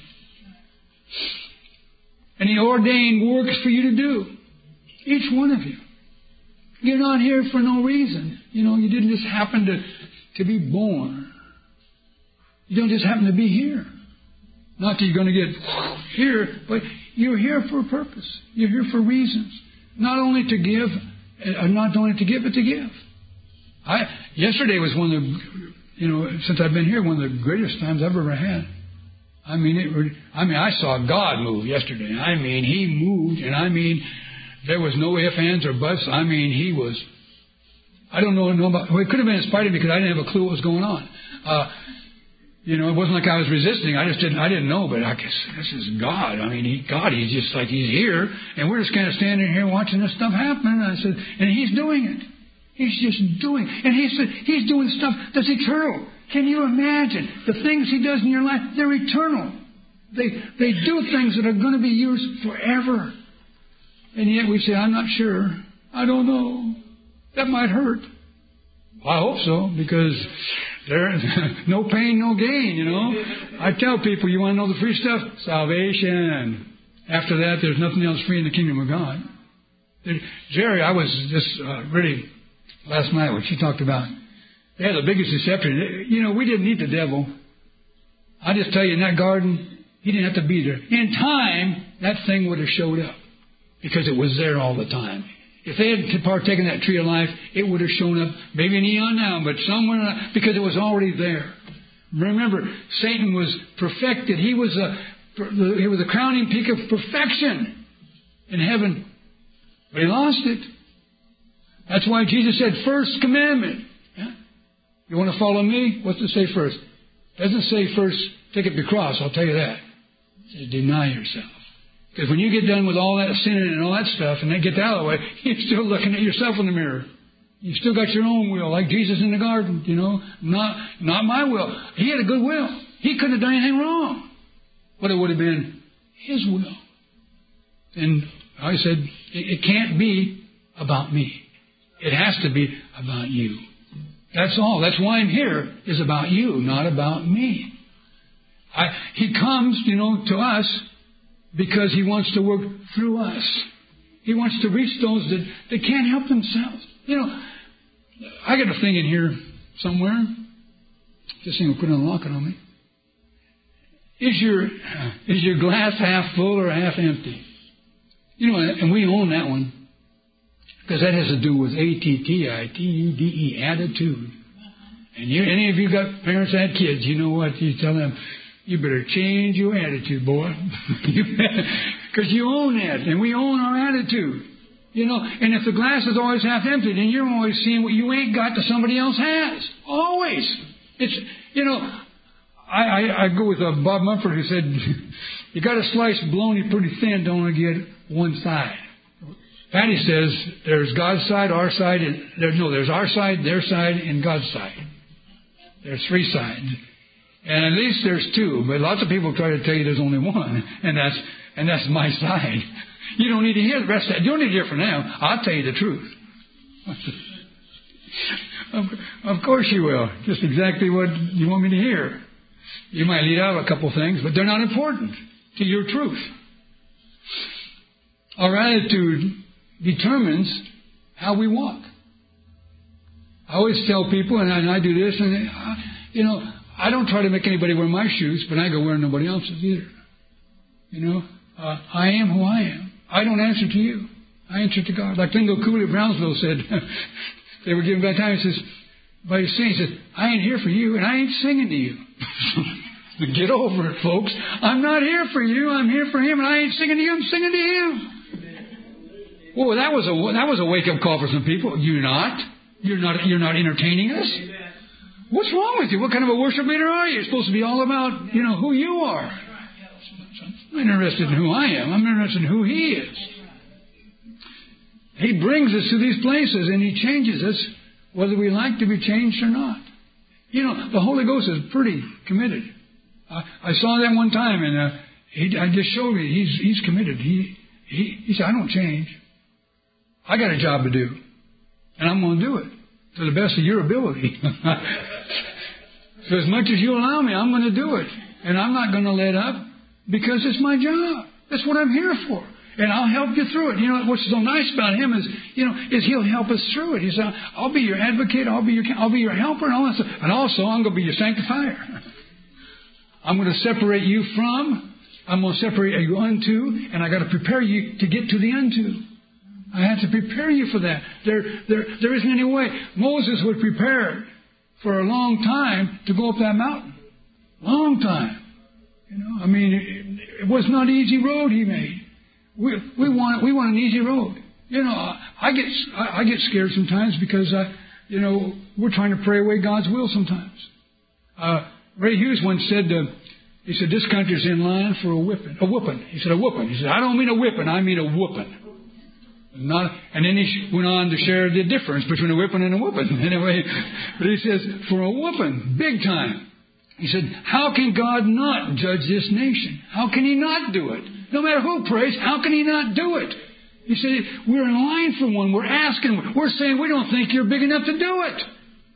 And He ordained works for you to do. Each one of you. You're not here for no reason. You know, you didn't just happen to, to be born. You don't just happen to be here. Not that you're going to get here, but you're here for a purpose. You're here for reasons. Not only to give, uh, not only to give, but to give. I yesterday was one of the, you know, since I've been here, one of the greatest times I've ever had. I mean, it. I mean, I saw God move yesterday. I mean, He moved, and I mean, there was no ifs, ands, or buts. I mean, He was. I don't know, know about. Well, it could have been in spite of me because I didn't have a clue what was going on. Uh, You know, it wasn't like I was resisting. I just didn't, I didn't know, but I guess this is God. I mean, he, God, He's just like He's here, and we're just kind of standing here watching this stuff happen. And I said, and He's doing it. He's just doing it. And He said, He's doing stuff that's eternal. Can you imagine? The things He does in your life, they're eternal. They, they do things that are going to be yours forever. And yet we say, I'm not sure. I don't know. That might hurt. I hope so, because there's no pain, no gain, you know. I tell people, you want to know the free stuff? Salvation. After that, there's nothing else free in the kingdom of God. Jerry, I was just uh, really, last night, what she talked about, they had the biggest deception. You know, we didn't need the devil. I just tell you, in that garden, he didn't have to be there. In time, that thing would have showed up, because it was there all the time. If they had partaken that tree of life, it would have shown up, maybe an eon now, but somewhere, because it was already there. Remember, Satan was perfected. He was a, he was a crowning peak of perfection in heaven. But he lost it. That's why Jesus said, first commandment. Yeah? You want to follow me? What's it say first? It doesn't say first, take up your cross, I'll tell you that. It says, deny yourself. Because when you get done with all that sinning and all that stuff, and they get out of the way, you're still looking at yourself in the mirror. You still got your own will, like Jesus in the garden, you know. Not not my will. He had a good will. He couldn't have done anything wrong. But it would have been His will. And I said, it, it can't be about me. It has to be about you. That's all. That's why I'm here, is about you, not about me. I, he comes, you know, to us because He wants to work through us. He wants to reach those that, that can't help themselves. You know, I got a thing in here somewhere. This thing will put on locking on me. Is your, is your glass half full or half empty? You know, and we own that one. Because that has to do with A T T I T U D E, attitude. And you, any of you got parents that had kids, you know what? You tell them, you better change your attitude, boy. Because you own that, and we own our attitude. You know, and if the glass is always half empty, then you're always seeing what you ain't got that somebody else has. Always. It's, you know, I, I, I go with uh, Bob Mumford, who said, you got to slice bologna pretty thin to only get one side. Patty says there's God's side, our side, and there, no, there's our side, their side, and God's side. There's three sides. And at least there's two, but lots of people try to tell you there's only one, and that's and that's my side. You don't need to hear the rest of that. You don't need to hear from them. I'll tell you the truth. of, of course you will. Just exactly what you want me to hear. You might leave out a couple things, but they're not important to your truth. Our attitude determines how we walk. I always tell people, and I, and I do this, and they, uh, you know, I don't try to make anybody wear my shoes, but I go wear nobody else's either. You know, uh, I am who I am. I don't answer to you. I answer to God. Like Lingo Cooley of Brownsville said, they were giving back time. He says, by his saying, he says, I ain't here for you, and I ain't singing to you. Get over it, folks. I'm not here for you. I'm here for Him, and I ain't singing to you. I'm singing to Him. Well, that was a that was a wake up call for some people. You're not. You're not. You're not entertaining us. What's wrong with you? What kind of a worship leader are you? You're supposed to be all about, you know, who you are. I'm not interested in who I am. I'm interested in who He is. He brings us to these places, and He changes us, whether we like to be changed or not. You know, the Holy Ghost is pretty committed. I, I saw that one time, and uh, he I just showed me he's he's committed. He he he said, I don't change. I got a job to do, and I'm going to do it to the best of your ability. So as much as you allow me, I'm going to do it, and I'm not going to let up because it's my job. That's what I'm here for, and I'll help you through it. You know what's so nice about Him is, you know, is He'll help us through it. He said, I'll be your advocate, I'll be your I'll be your helper, and all that stuff, and also I'm going to be your sanctifier. I'm going to separate you from, I'm going to separate you unto, and I got to prepare you to get to the unto. I have to prepare you for that. There, there, there isn't any way. Moses was prepared for a long time to go up that mountain. Long time. You know, I mean, it, it was not an easy road He made. We, we want, we want an easy road. You know, I get, I get scared sometimes because, uh, you know, we're trying to pray away God's will sometimes. Uh, Ray Hughes once said, uh, he said, this country's in line for a whipping. A whooping. He said, a whooping. He said, I don't mean a whipping, I mean a whooping. Not, and then he went on to share the difference between a whipping and a whooping. Anyway, but he says, for a whooping, big time. He said, how can God not judge this nation? How can He not do it? No matter who prays, how can He not do it? He said, we're in line for one. We're asking. We're saying we don't think you're big enough to do it.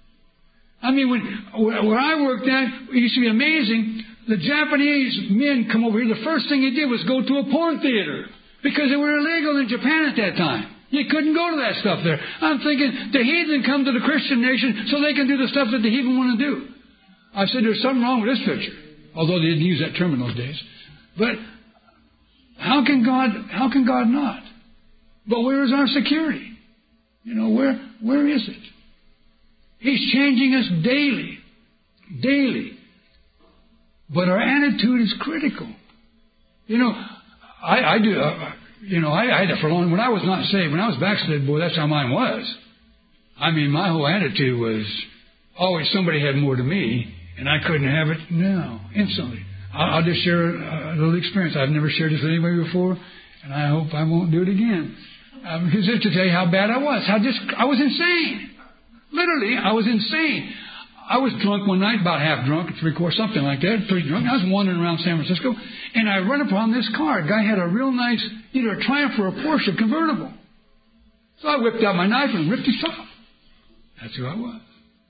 I mean, when where I worked at, it used to be amazing. The Japanese men come over here. The first thing they did was go to a porn theater because they were illegal in Japan at that time. You couldn't go to that stuff there. I'm thinking the heathen come to the Christian nation so they can do the stuff that the heathen want to do. I said, there's something wrong with this picture. Although they didn't use that term in those days. But how can God, how can God not? But where is our security? You know, where, where is it? He's changing us daily. Daily. But our attitude is critical. You know, I, I do, uh, you know, I, I had it for long. When I was not saved, when I was backslid, boy, that's how mine was. I mean, my whole attitude was always somebody had more to me, and I couldn't have it. No, instantly. I'll, I'll just share a, a little experience. I've never shared this with anybody before, and I hope I won't do it again. Uh, because just to tell you how bad I was, how just I was insane. Literally, I was insane. I was drunk one night, about half drunk, three quarters, something like that, pretty drunk. I was wandering around San Francisco, and I run upon this car. A guy had a real nice, either a Triumph or a Porsche convertible. So I whipped out my knife and ripped his top. That's who I was.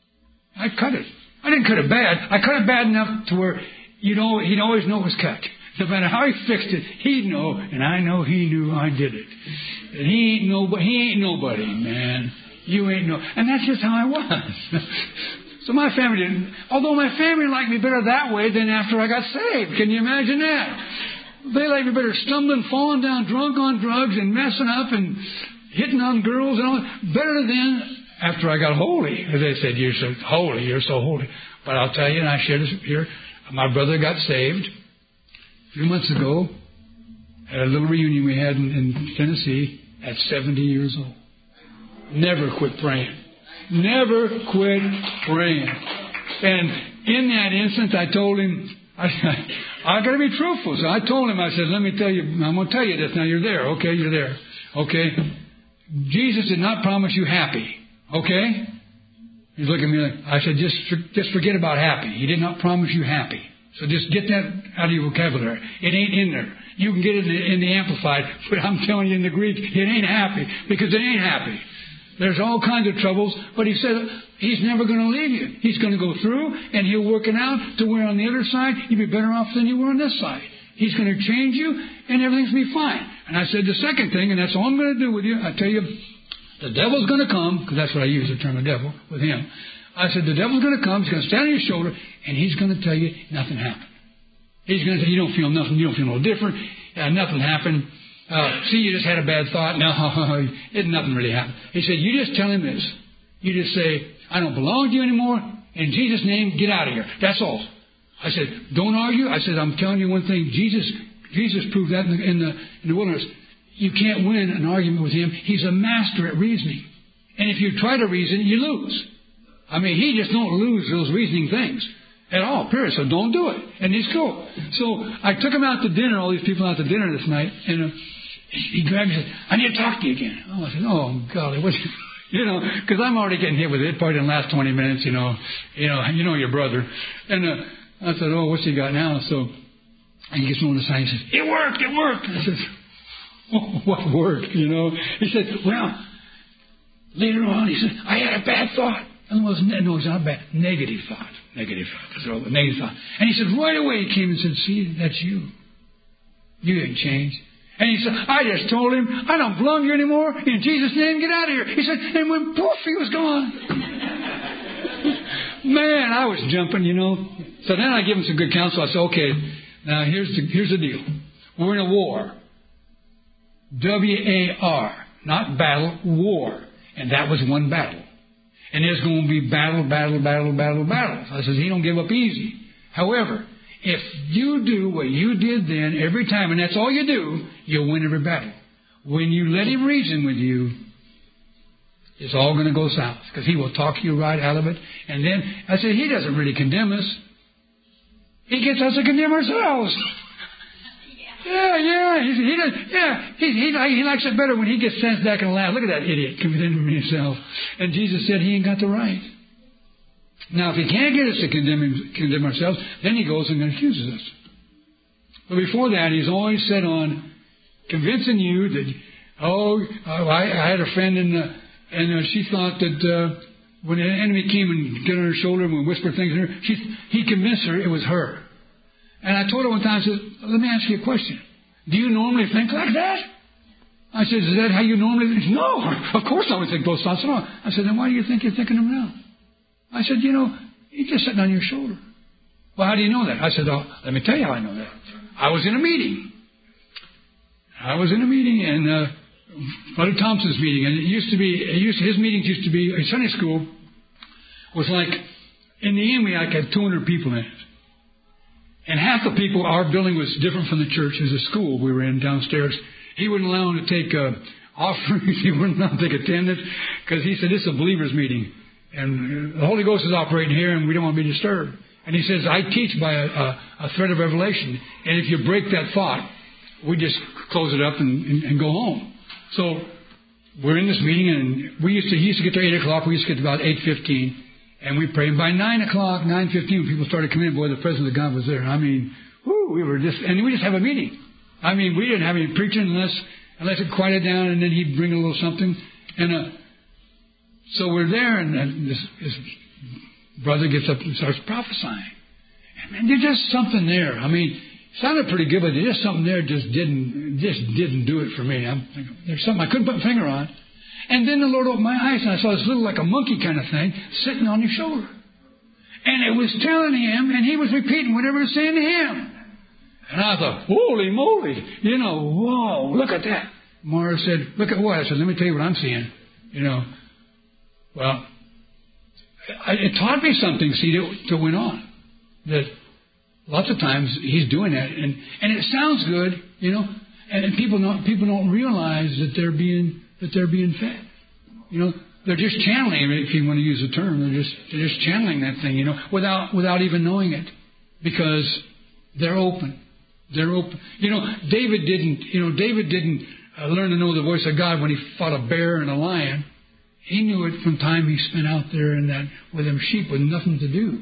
I cut it. I didn't cut it bad. I cut it bad enough to where you know he'd always know it was cut. No matter how he fixed it, he'd know, and I know he knew I did it. And he ain't nobody. He ain't nobody, man. You ain't no. And that's just how I was. So my family didn't, although my family liked me better that way than after I got saved. Can you imagine that? They liked me better stumbling, falling down, drunk on drugs, and messing up and hitting on girls and all that. Better than after I got holy. As they said, you're so holy, you're so holy. But I'll tell you, and I shared this here, my brother got saved a few months ago at a little reunion we had in, in Tennessee at seventy years old. Never quit praying. Never quit praying. And in that instance, I told him, I, I, I got to be truthful. So I told him, I said, let me tell you, I'm going to tell you this. Now you're there. Okay, you're there. Okay. Jesus did not promise you happy. Okay. He's looking at me like, I said, just, just forget about happy. He did not promise you happy. So just get that out of your vocabulary. It ain't in there. You can get it in the, in the Amplified, but I'm telling you in the Greek, it ain't happy because it ain't happy. There's all kinds of troubles, but he said He's never going to leave you. He's going to go through, and He'll work it out to where on the other side, you'll be better off than you were on this side. He's going to change you, and everything's going to be fine. And I said the second thing, and that's all I'm going to do with you, I tell you, the devil's going to come, because that's what I use the term the devil with him. I said, the devil's going to come, he's going to stand on your shoulder, and he's going to tell you nothing happened. He's going to say, you don't feel nothing, you don't feel no different, uh, nothing happened. Uh, see, you just had a bad thought. No, it, nothing really happened. He said, you just tell him this. You just say, I don't belong to you anymore. In Jesus' name, get out of here. That's all. I said, don't argue. I said, I'm telling you one thing. Jesus Jesus proved that in the, in the, in the wilderness. You can't win an argument with Him. He's a master at reasoning. And if you try to reason, you lose. I mean, He just don't lose those reasoning things at all, period. So don't do it. And he's cool. So I took him out to dinner, all these people out to dinner this night, and uh, he grabbed me and said, I need to talk to you again. Oh, I said, oh, golly, what? You know, because I'm already getting hit with it. Probably in the last twenty minutes, you know, you know, you know your brother. And uh, I said, oh, what's he got now? So and he gets me on the side. He says, it worked, it worked. I said, oh, what worked? You know, he said, well, later on, he said, I had a bad thought. And it was no, it's not bad. Negative thought, negative thought. That's all. Negative thought. And he said, right away, he came and said, see, that's you. You didn't change. And he said, I just told him, I don't belong here anymore. In Jesus' name, get out of here. He said, and when poof, he was gone. Man, I was jumping, you know. So then I give him some good counsel. I said, okay, now here's the, here's the deal. We're in a war. W A R. Not battle, war. And that was one battle. And there's going to be battle, battle, battle, battle, battle. I said, He don't give up easy. However, if you do what you did then every time, and that's all you do, you'll win every battle. When you let Him reason with you, it's all going to go south because He will talk you right out of it. And then I said, He doesn't really condemn us. He gets us to condemn ourselves. Yeah, yeah, he, he does, yeah. He, he, he likes it better when he gets sent back and laughs. Look at that idiot condemning himself. And Jesus said he ain't got the right. Now, if he can't get us to condemn, condemn ourselves, then he goes and accuses us. But before that, he's always set on convincing you that, oh, I, I had a friend and, uh, and uh, she thought that uh, when an enemy came and got on her shoulder and would whisper things in her, she, he convinced her it was her. And I told her one time, I said, let me ask you a question. Do you normally think like that? I said, is that how you normally think? No, of course I would think those thoughts at all. I said, then why do you think you're thinking them now? I said, you know, he's just sitting on your shoulder. Well, how do you know that? I said, oh, let me tell you how I know that. I was in a meeting. I was in a meeting, and uh, Brother Thompson's meeting, and it used to be, it used to, his meetings used to be, a Sunday school was like, in the end we like had two hundred people in it. And half the people, our building was different from the church. It was a school we were in downstairs. He wouldn't allow them to take uh, offerings. He wouldn't allow them to take attendance because he said, this is a believer's meeting. And the Holy Ghost is operating here and we don't want to be disturbed. And he says, I teach by a, a, a thread of revelation. And if you break that thought, we just close it up and, and, and go home. So we're in this meeting, and we used to, he used to get to eight o'clock. We used to get to about eight fifteen. And we prayed. By nine o'clock, nine fifteen, when people started coming in, boy, the presence of God was there. I mean, whoo, we were just, and we just have a meeting. I mean, we didn't have any preaching unless, unless it quieted down, and then he'd bring a little something. And uh, so we're there, and uh, this, this brother gets up and starts prophesying. And man, there's just something there. I mean, it sounded pretty good, but there's just something there just didn't, just didn't do it for me. I'm thinking, there's something I couldn't put my finger on. And then the Lord opened my eyes, and I saw this little, like a monkey kind of thing, sitting on his shoulder. And it was telling him, and he was repeating whatever it was saying to him. And I thought, holy moly, you know, whoa, look at that. Mara said, look at what? I said, let me tell you what I'm seeing. You know, well, it taught me something, see, that, that went on. That lots of times he's doing that, and, and it sounds good, you know, and, and people don't, people don't realize that they're being... that they're being fed. You know, they're just channeling, if you want to use the term, they're just they're just channeling that thing, you know, without without even knowing it. Because they're open. They're open. You know, David didn't, you know, David didn't uh, learn to know the voice of God when he fought a bear and a lion. He knew it from time he spent out there in that with them sheep with nothing to do.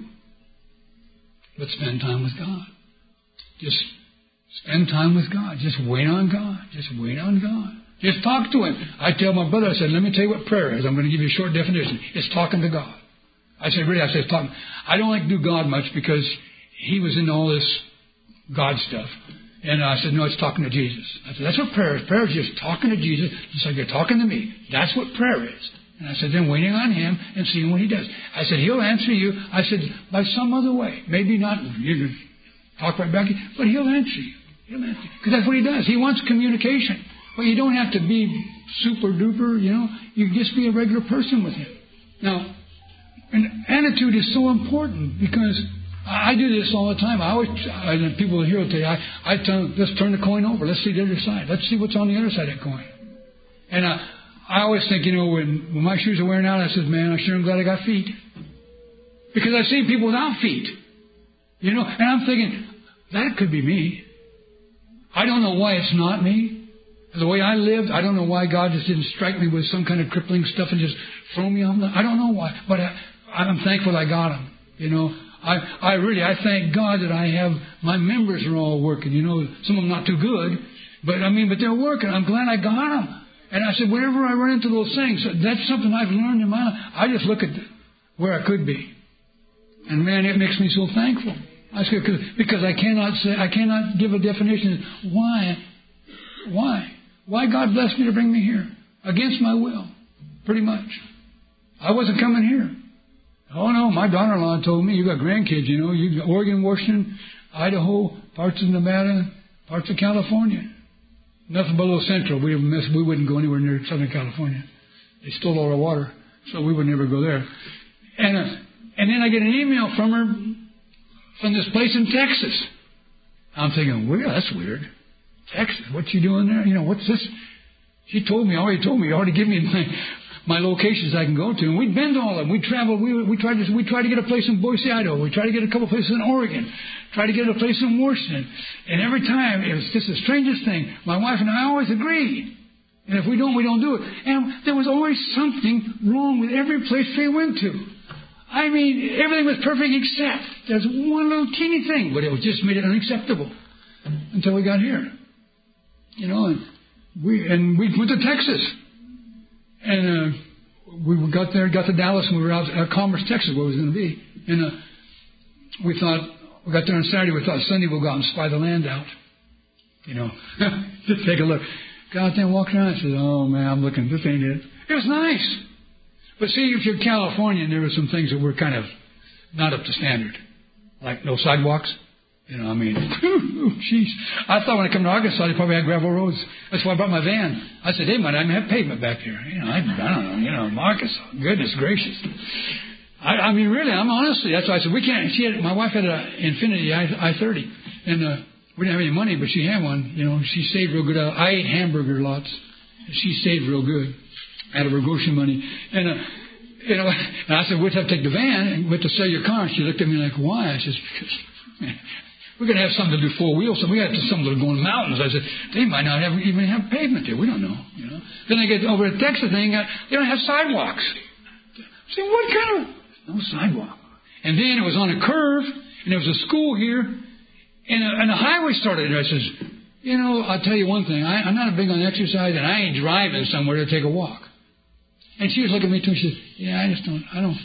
But spend time with God. Just spend time with God. Just wait on God. Just wait on God. Just talk to Him. I tell my brother, I said, let me tell you what prayer is. I'm going to give you a short definition. It's talking to God. I said, really? I said, talking. I don't like to do God much because he was into all this God stuff. And I said, no, it's talking to Jesus. I said, that's what prayer is. Prayer is just talking to Jesus, just like you're talking to me. That's what prayer is. And I said, then waiting on Him and seeing what He does. I said, He'll answer you. I said, by some other way. Maybe not, you can talk right back, but He'll answer you. He'll answer you. Because that's what He does. He wants communication. Well, you don't have to be super duper, you know. You can just be a regular person with Him. Now, an attitude is so important because I do this all the time. I always, I, people here will tell you, I, I tell them, let's turn the coin over. Let's see the other side. Let's see what's on the other side of that coin. And uh, I always think, you know, when, when my shoes are wearing out, I says, man, I sure am glad I got feet. Because I see people without feet. You know, and I'm thinking, that could be me. I don't know why it's not me. The way I lived, I don't know why God just didn't strike me with some kind of crippling stuff and just throw me on the... I don't know why, but I, I'm thankful I got them. You know, I, I really, I thank God that I have, my members are all working. You know, some of them not too good, but I mean, but they're working. I'm glad I got them. And I said, whenever I run into those things, that's something I've learned in my life. I just look at where I could be. And man, it makes me so thankful. I said, because I cannot say, I cannot give a definition. Why? Why? Why God blessed me to bring me here? Against my will. Pretty much. I wasn't coming here. Oh no, my daughter-in-law told me, you got grandkids, you know, you got Oregon, Washington, Idaho, parts of Nevada, parts of California. Nothing below Central. We, we wouldn't go anywhere near Southern California. They stole all our water, so we would never go there. And, uh, and then I get an email from her from this place in Texas. I'm thinking, well, that's weird. Texas, what you doing there? You know, what's this? She told me, already told me, already give me my, my locations I can go to. And we'd been to all of them. We'd travel. We, we, tried to, we tried to get a place in Boise, Idaho. We tried to get a couple places in Oregon. Tried to get a place in Washington. And every time, it was just the strangest thing. My wife and I always agreed. And if we don't, we don't do it. And there was always something wrong with every place we went to. I mean, everything was perfect except there's one little teeny thing, but it was just made it unacceptable until we got here. You know, and we and we went to Texas, and uh, we got there, got to Dallas, and we were out at Commerce, Texas, where it was going to be. And uh, we thought we got there on Saturday. We thought Sunday we'll go out and spy the land out. You know, just take a look. Got out there and walked around. I said, "Oh man, I'm looking. This ain't it." It was nice. But see, if you're Californian, there were some things that were kind of not up to standard. Like no sidewalks. You know, I mean, jeez. I thought when I come to Arkansas, they probably had gravel roads. That's why I brought my van. I said, they might even have pavement back here. You know, I, I don't know. You know, Arkansas. Goodness gracious. I, I mean, really, I'm honestly, that's why I said, we can't. She had, my wife had an Infiniti I thirty. And uh, we didn't have any money, but she had one. You know, she saved real good. I ate hamburger lots. She saved real good out of her grocery money. And, uh, you know, and I said, we'd have to take the van and we'd have to sell your car. And she looked at me like, why? I said, because, man, we're going to have something to do four wheels, so we have to something to go in the mountains. I said, they might not have, even have pavement there. We don't know. You know. Then they get over at Texas, they, got, they don't have sidewalks. I said, what kind of... No sidewalk. And then it was on a curve, and there was a school here, and a, and a highway started there. I says, you know, I'll tell you one thing. I, I'm not big on exercise, and I ain't driving somewhere to take a walk. And she was looking at me, too, and she said, yeah, I just don't, I don't,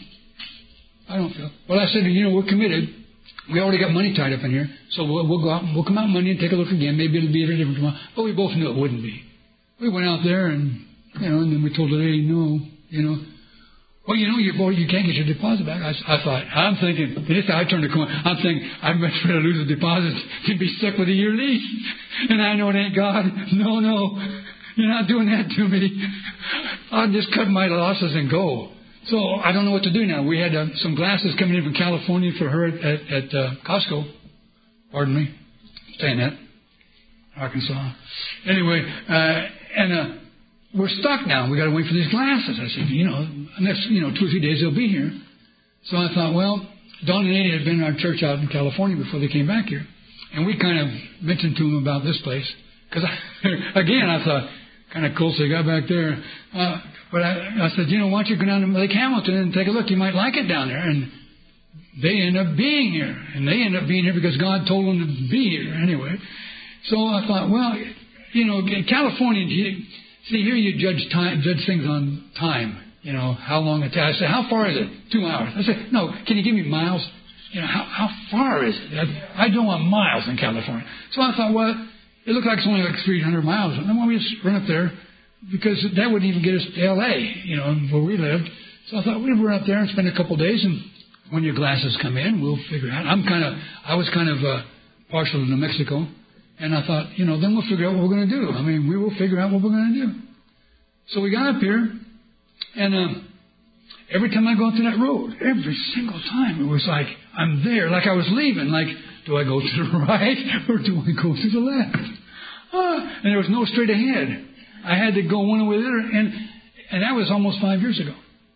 I don't feel. Well, I said, you know, we're committed. We already got money tied up in here, so we'll, we'll go out and we'll come out Monday and take a look again. Maybe it'll be a little different tomorrow. But we both knew it wouldn't be. We went out there and, you know, and then we told the lady, no, you know. Well, you know, you boy, you can't get your deposit back. I, I thought, I'm thinking, this I turned the corner. I'm thinking, I'd much rather lose the deposit than be stuck with a year lease. And I know it ain't God. No, no, you're not doing that to me. I'll just cut my losses and go. So I don't know what to do now. We had uh, some glasses coming in from California for her at, at, at uh, Costco. Pardon me. Saying that. Arkansas. Anyway, uh, and uh, we're stuck now. We got to wait for these glasses. I said, you know, next you know two or three days they'll be here. So I thought, well, Don and Eddie had been in our church out in California before they came back here, and we kind of mentioned to them about this place because again I thought kind of cool. So they got back there. Uh, But I, I said, you know, why don't you go down to Lake Hamilton and take a look? You might like it down there. And they end up being here. And they end up being here because God told them to be here anyway. So I thought, well, you know, Californians, you, see, here you judge time, judge things on time. You know, how long it takes. I said, how far is it? Two hours. I said, no, can you give me miles? You know, how, how far is it? I, I don't want miles in California. So I thought, well, it looked like it's only like three hundred miles. And then why don't we just run up there? Because that wouldn't even get us to L A, you know, where we lived. So I thought we'd run up there and spend a couple of days, and when your glasses come in, we'll figure out. I'm kind of, I was kind of uh, partial to New Mexico, and I thought, you know, then we'll figure out what we're going to do. I mean, we will figure out what we're going to do. So we got up here, and uh, every time I go up to that road, every single time, it was like I'm there, like I was leaving. Like, do I go to the right or do I go to the left? Ah, and there was no straight ahead. I had to go one way or the other, and and that was almost five years ago.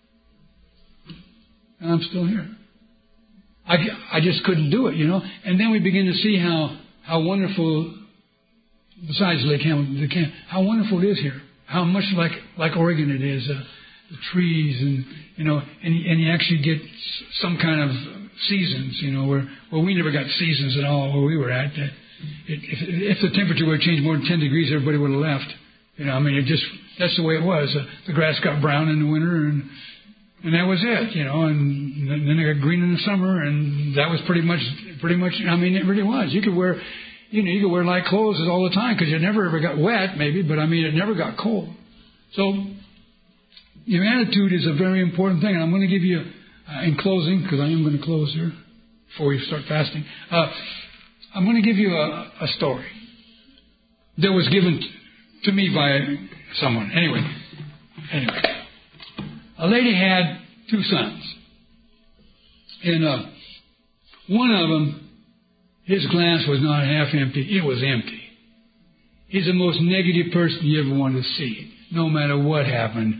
And I'm still here. I, I just couldn't do it, you know. And then we begin to see how, how wonderful, besides Lake Hamilton, how wonderful it is here. How much like, like Oregon it is. Uh, the trees and, you know, and, and you actually get some kind of seasons, you know, where, where we never got seasons at all where we were at. It, if, if the temperature would have changed more than ten degrees, everybody would have left. You know, I mean, it just, that's the way it was. Uh, the grass got brown in the winter, and and that was it, you know, and then it got green in the summer, and that was pretty much, pretty much, I mean, it really was. You could wear, you know, you could wear light clothes all the time because you never ever got wet, maybe, but I mean, it never got cold. So, your attitude is a very important thing, and I'm going to give you, uh, in closing, because I am going to close here before we start fasting, uh, I'm going to give you a, a story that was given to to me by someone. Anyway, anyway, a lady had two sons, and uh, one of them, his glass was not half empty; it was empty. He's the most negative person you ever want to see. No matter what happened,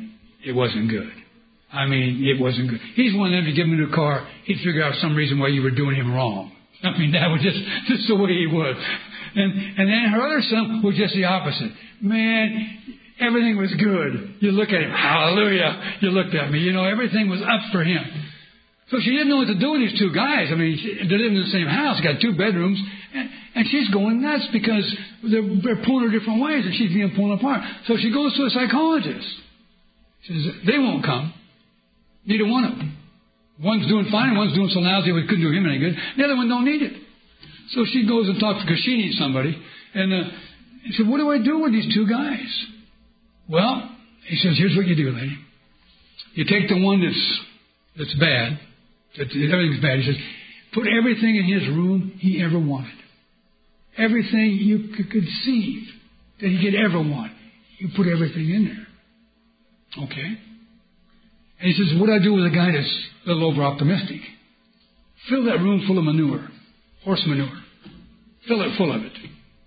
it wasn't good. I mean, it wasn't good. He's one of them to give him a new car. He'd figure out some reason why you were doing him wrong. I mean, that was just, just the way he was. And, and then her other son was just the opposite. Man, everything was good. You look at him, hallelujah. You looked at me, you know, everything was up for him. So she didn't know what to do with these two guys. I mean, they live in the same house, got two bedrooms, and, and she's going nuts because they're, they're pulling her different ways, and she's being pulled apart. So she goes to a psychologist. She says, they won't come. Neither one of them. One's doing fine, one's doing so lousy we couldn't do him any good. The other one don't need it. So she goes and talks because she needs somebody. And uh, he said, what do I do with these two guys? Well, he says, here's what you do, lady. You take the one that's that's bad. That everything's bad. He says, put everything in his room he ever wanted. Everything you could conceive that he could ever want. You put everything in there. Okay? And he says, what do I do with a guy that's a little over-optimistic? Fill that room full of manure. Horse manure. Fill it full of it.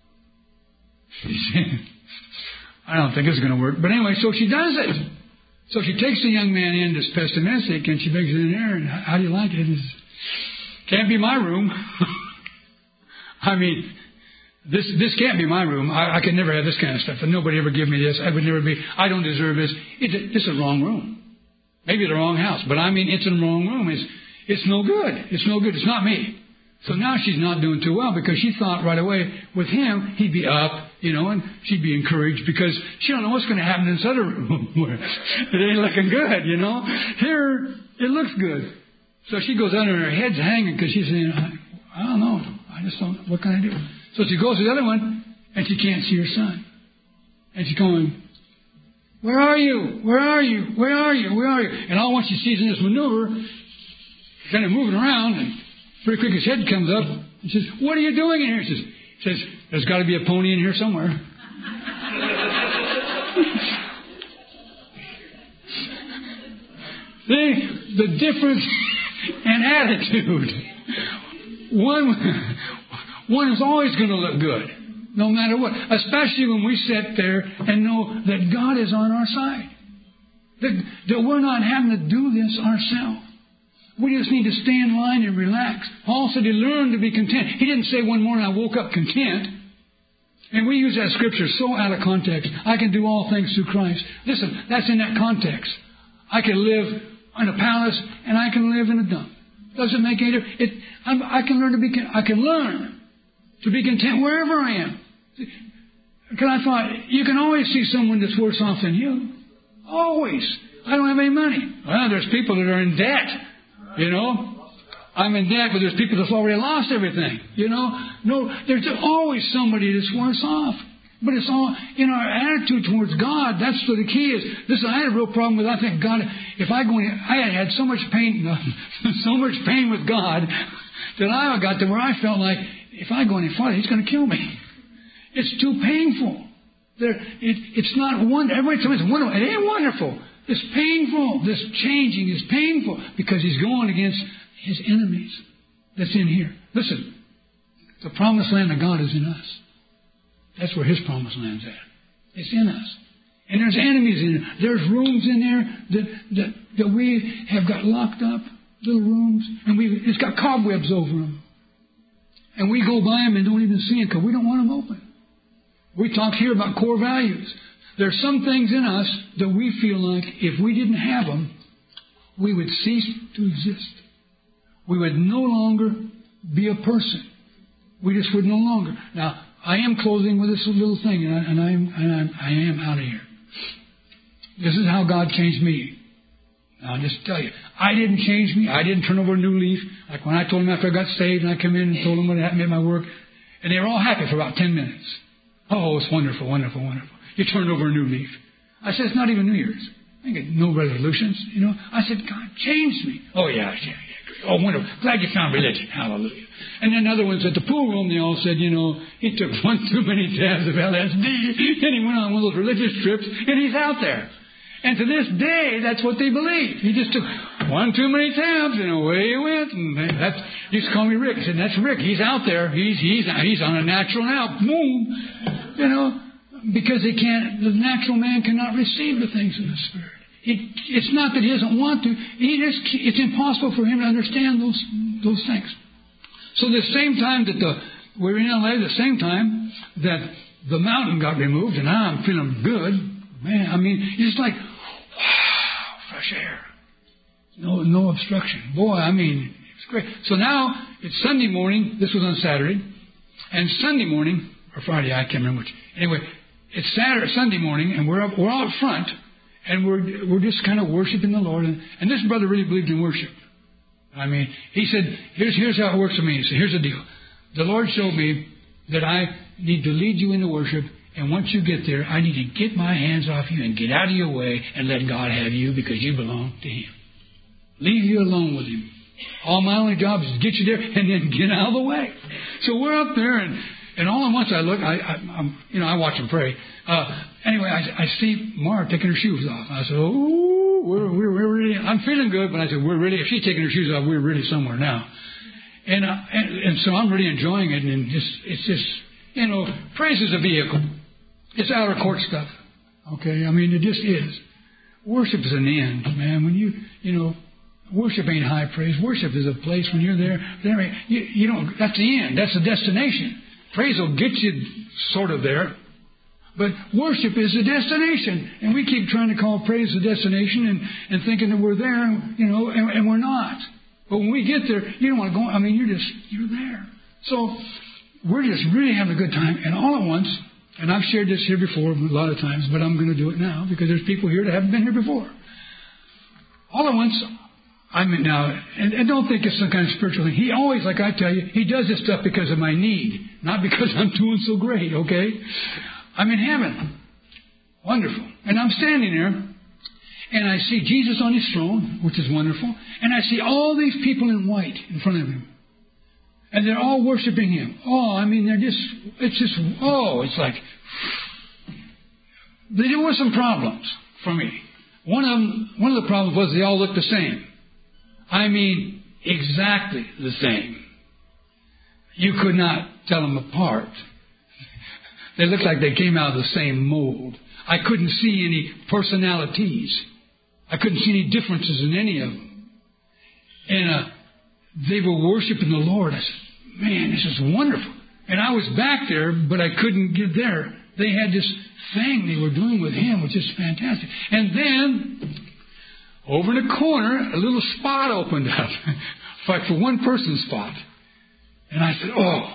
I don't think it's going to work. But anyway, so she does it. So she takes the young man in that's pessimistic, and she brings it in there, and how do you like it? It's, can't be my room. I mean, this this can't be my room. I, I could never have this kind of stuff. And nobody ever give me this. I would never be, I don't deserve this. It's a, it's a wrong room. Maybe the wrong house. But I mean, it's in the wrong room. It's, it's no good. It's no good. It's not me. So now she's not doing too well because she thought right away with him, he'd be up, you know, and she'd be encouraged because she don't know what's going to happen in this other room where it ain't looking good, you know. Here, it looks good. So she goes under and her head's hanging because she's saying, I, I don't know. I just don't, what can I do? So she goes to the other one and she can't see her son. And she's going, where are you? Where are you? Where are you? Where are you? And all once she sees in this maneuver, she's kind of moving around and pretty quick his head comes up and says, what are you doing in here? He says, says there's got to be a pony in here somewhere. See, the difference in attitude. One, one is always going to look good, no matter what. Especially when we sit there and know that God is on our side. That, that we're not having to do this ourselves. We just need to stay in line and relax. Paul said he learned to be content. He didn't say one morning I woke up content. And we use that scripture so out of context. I can do all things through Christ. Listen, that's in that context. I can live in a palace and I can live in a dump. Doesn't make any difference. It, I'm, I can learn to be. I can learn to be content wherever I am. Because I thought you can always see someone that's worse off than you. Always. I don't have any money. Well, there's people that are in debt. You know, I'm in debt, but there's people that's already lost everything. You know, no, there's always somebody that's worse off. But it's all in our attitude towards God. That's what the key is. Listen, I had a real problem with. I think God, if I go in, I had had so much pain, so much pain with God that I got to where I felt like if I go any farther, He's going to kill me. It's too painful. There, it, it's not one. Everybody tells me it's wonderful. It ain't wonderful. It's painful. This changing is painful because he's going against his enemies that's in here. Listen, the promised land of God is in us. That's where his promised land's at. It's in us. And there's enemies in there. There's rooms in there that, that, that we have got locked up, little rooms, and we it's got cobwebs over them. And we go by them and don't even see them because we don't want them open. We talk here about core values. There's some things in us that we feel like if we didn't have them, we would cease to exist. We would no longer be a person. We just would no longer. Now, I am closing with this little thing, and, I, and, I'm, and I'm, I am out of here. This is how God changed me. Now, I'll just tell you, I didn't change me. I didn't turn over a new leaf. Like when I told them after I got saved, and I come in and told them what happened at my work, and they were all happy for about ten minutes. Oh, it's wonderful, wonderful, wonderful. You turned over a new leaf. I said, it's not even New Year's. I get no resolutions, you know. I said, God changed me. Oh, yeah, yeah, yeah. Oh, wonderful. Glad you found religion. Hallelujah. And then other ones at the pool room, they all said, you know, he took one too many tabs of L S D, and he went on one of those religious trips, and he's out there. And to this day, that's what they believe. He just took one too many tabs, and away he went. And that's, he used to call me Rick. I said, that's Rick. He's out there. He's he's he's on a natural now. Boom. You know, because he can't. The natural man cannot receive the things of the Spirit. It, it's not that he doesn't want to. He just, it's impossible for him to understand those those things. So the same time that the we're in L A, the same time that the mountain got removed, and now I'm feeling good. Man, I mean, it's just like, wow, fresh air. No, no obstruction. Boy, I mean, it's great. So now it's Sunday morning. This was on Saturday, and Sunday morning or Friday, I can't remember which. Anyway, it's Saturday, Sunday morning, and we're up, we're out front. And we're we're just kind of worshiping the Lord. And, and this brother really believed in worship. I mean, he said, here's here's how it works for me. He said, here's the deal. The Lord showed me that I need to lead you into worship. And once you get there, I need to get my hands off you and get out of your way and let God have you because you belong to Him. Leave you alone with Him. All my only job is to get you there and then get out of the way. So we're up there, and, and all at once I look, I, I, I'm, you know, I watch him pray. Uh, anyway, I, I see Mark taking her shoes off. I said, oh, we're, we're, we're really, I'm feeling good, but I said, we're really, if she's taking her shoes off, we're really somewhere now. And, uh, and, and so I'm really enjoying it, and just, it's just, you know, praise is a vehicle. It's outer court stuff. Okay? I mean, it just is. Worship is an end, man. When you, you know, worship ain't high praise. Worship is a place when you're there, there you, you don't, that's the end. That's the destination. Praise will get you sort of there. But worship is the destination. And we keep trying to call praise the destination and, and thinking that we're there, you know, and, and we're not. But when we get there, you don't want to go, I mean, you're just, you're there. So we're just really having a good time. And all at once, and I've shared this here before a lot of times, but I'm going to do it now because there's people here that haven't been here before. All at once, I mean now, and, and don't think it's some kind of spiritual thing. He always, like I tell you, he does this stuff because of my need, not because I'm doing so great, okay? I'm in heaven. Wonderful. And I'm standing there, and I see Jesus on His throne, which is wonderful, and I see all these people in white in front of Him. And they're all worshiping Him. Oh, I mean, they're just, it's just, oh, it's like, there were some problems for me. One of them, one of the problems was they all looked the same. I mean, exactly the same. You could not tell them apart. They looked like they came out of the same mold. I couldn't see any personalities. I couldn't see any differences in any of them. And uh, they were worshiping the Lord. I said, man, this is wonderful. And I was back there, but I couldn't get there. They had this thing they were doing with Him, which is fantastic. And then, over in the corner, a little spot opened up. Like for one person's spot. And I said, oh.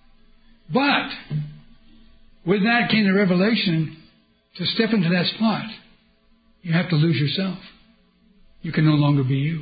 But with that came the revelation to step into that spot. You have to lose yourself. You can no longer be you.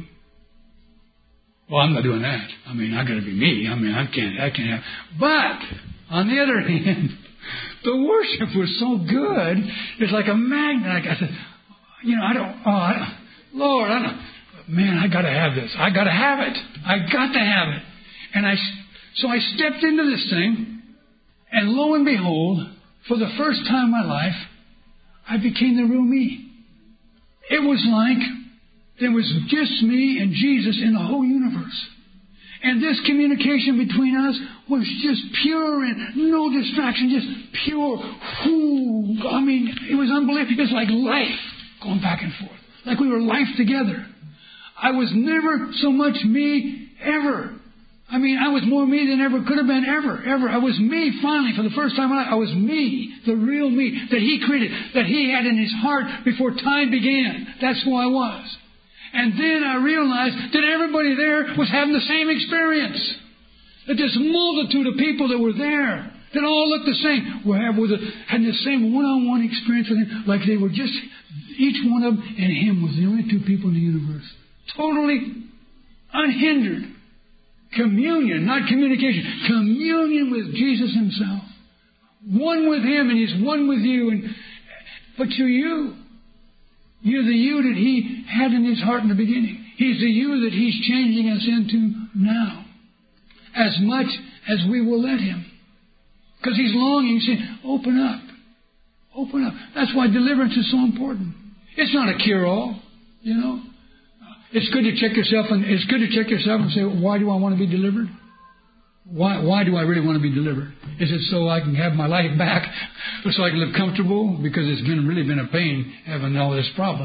Well, I'm not doing that. I mean, I got to be me. I mean, I can't. I can't have. But on the other hand, the worship was so good. It's like a magnet. I said, you know, I don't. Oh, I don't, Lord, I don't. Man, I got to have this. I got to have it. I got to have it. And I, so I stepped into this thing, and lo and behold, for the first time in my life, I became the real me. It was like there was just me and Jesus in the whole universe. And this communication between us was just pure and no distraction, just pure. Whoo, I mean, it was unbelievable. It was like life going back and forth. Like we were life together. I was never so much me ever. I mean, I was more me than ever could have been ever, ever. I was me finally for the first time in my life. I was me, the real me that He created, that He had in His heart before time began. That's who I was. And then I realized that everybody there was having the same experience. That this multitude of people that were there, that all looked the same, were had the same one-on-one experience with Him, like they were just, each one of them and Him was the only two people in the universe. Totally unhindered. Communion, not communication. Communion with Jesus Himself. One with Him and He's one with you. And but you're you. You're the you that He had in His heart in the beginning. He's the you that He's changing us into now. As much as we will let Him. Because He's longing, saying, open up. Open up. That's why deliverance is so important. It's not a cure-all, you know. It's good to check yourself and it's good to check yourself and say, why do I want to be delivered? Why why do I really want to be delivered? Is it so I can have my life back, or so I can live comfortable because it's been really been a pain having all these problems?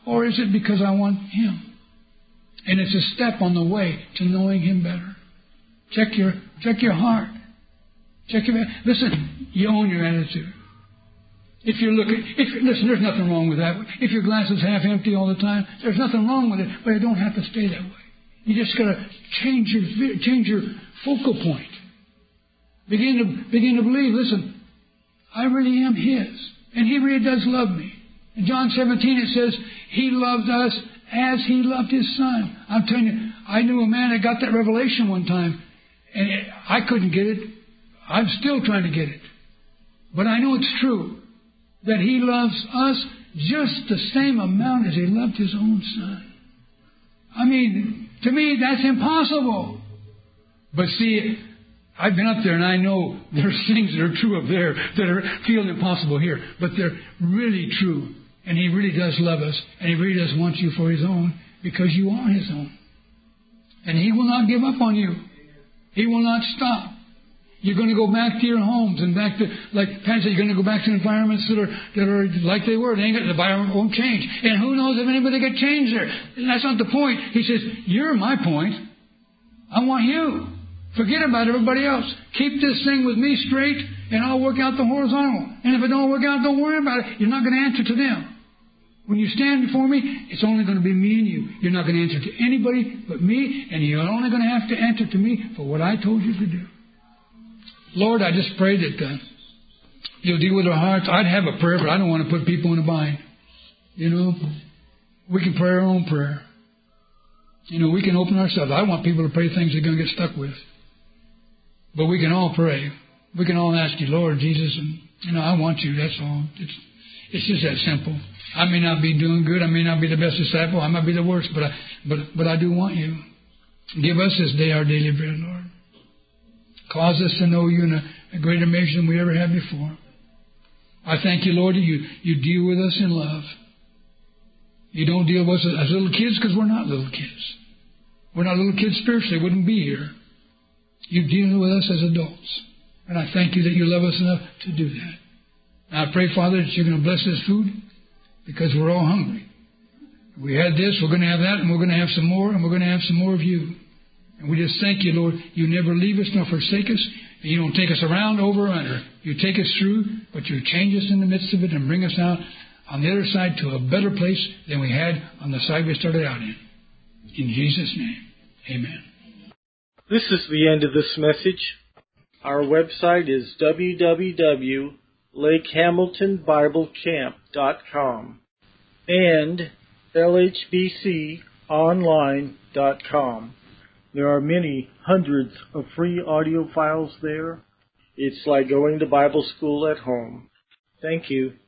Or is it because I want Him? And it's a step on the way to knowing Him better. Check your check your heart. Check your listen. You own your attitude. If you're looking, if listen, there's nothing wrong with that. If your glass is half empty all the time, there's nothing wrong with it. But it don't have to stay that way. You just got to change your change your focal point. Begin to begin to believe. Listen, I really am His, and He really does love me. In John seventeen, it says He loved us as He loved His Son. I'm telling you, I knew a man that got that revelation one time, and I couldn't get it. I'm still trying to get it, but I know it's true that He loves us just the same amount as He loved His own Son. I mean, to me, that's impossible. But see, I've been up there and I know there's things that are true up there that are feel impossible here. But they're really true. And He really does love us. And He really does want you for His own because you are His own. And He will not give up on you. He will not stop. You're going to go back to your homes and back to, like Pat said, you're going to go back to environments that are that are like they were. They ain't, the environment won't change. And who knows if anybody get changed there. And that's not the point. He says, you're my point. I want you. Forget about everybody else. Keep this thing with me straight, and I'll work out the horizontal. And if it don't work out, don't worry about it. You're not going to answer to them. When you stand before me, it's only going to be me and you. You're not going to answer to anybody but me, and you're only going to have to answer to me for what I told you to do. Lord, I just pray that uh, You'll deal with our hearts. I'd have a prayer, but I don't want to put people in a bind. You know, we can pray our own prayer. You know, we can open ourselves. I want people to pray things they're going to get stuck with. But we can all pray. We can all ask You, Lord Jesus, and, you know, I want You. That's all. It's, it's just that simple. I may not be doing good. I may not be the best disciple. I might be the worst, but I, but, but I do want You. Give us this day our daily bread, Lord. Cause us to know You in a, a greater measure than we ever have before. I thank You, Lord, that You, you deal with us in love. You don't deal with us as little kids because we're not little kids. We're not little kids spiritually. Wouldn't be here. You deal with us as adults. And I thank You that You love us enough to do that. And I pray, Father, that You're going to bless this food because we're all hungry. We had this, we're going to have that, and we're going to have some more, and we're going to have some more of You. And we just thank You, Lord. You never leave us nor forsake us. And You don't take us around, over, or under. You take us through, but You change us in the midst of it and bring us out on the other side to a better place than we had on the side we started out in. In Jesus' name, amen. This is the end of this message. Our website is w w w dot lake hamilton bible camp dot com and l h b c online dot com. There are many hundreds of free audio files there. It's like going to Bible school at home. Thank you.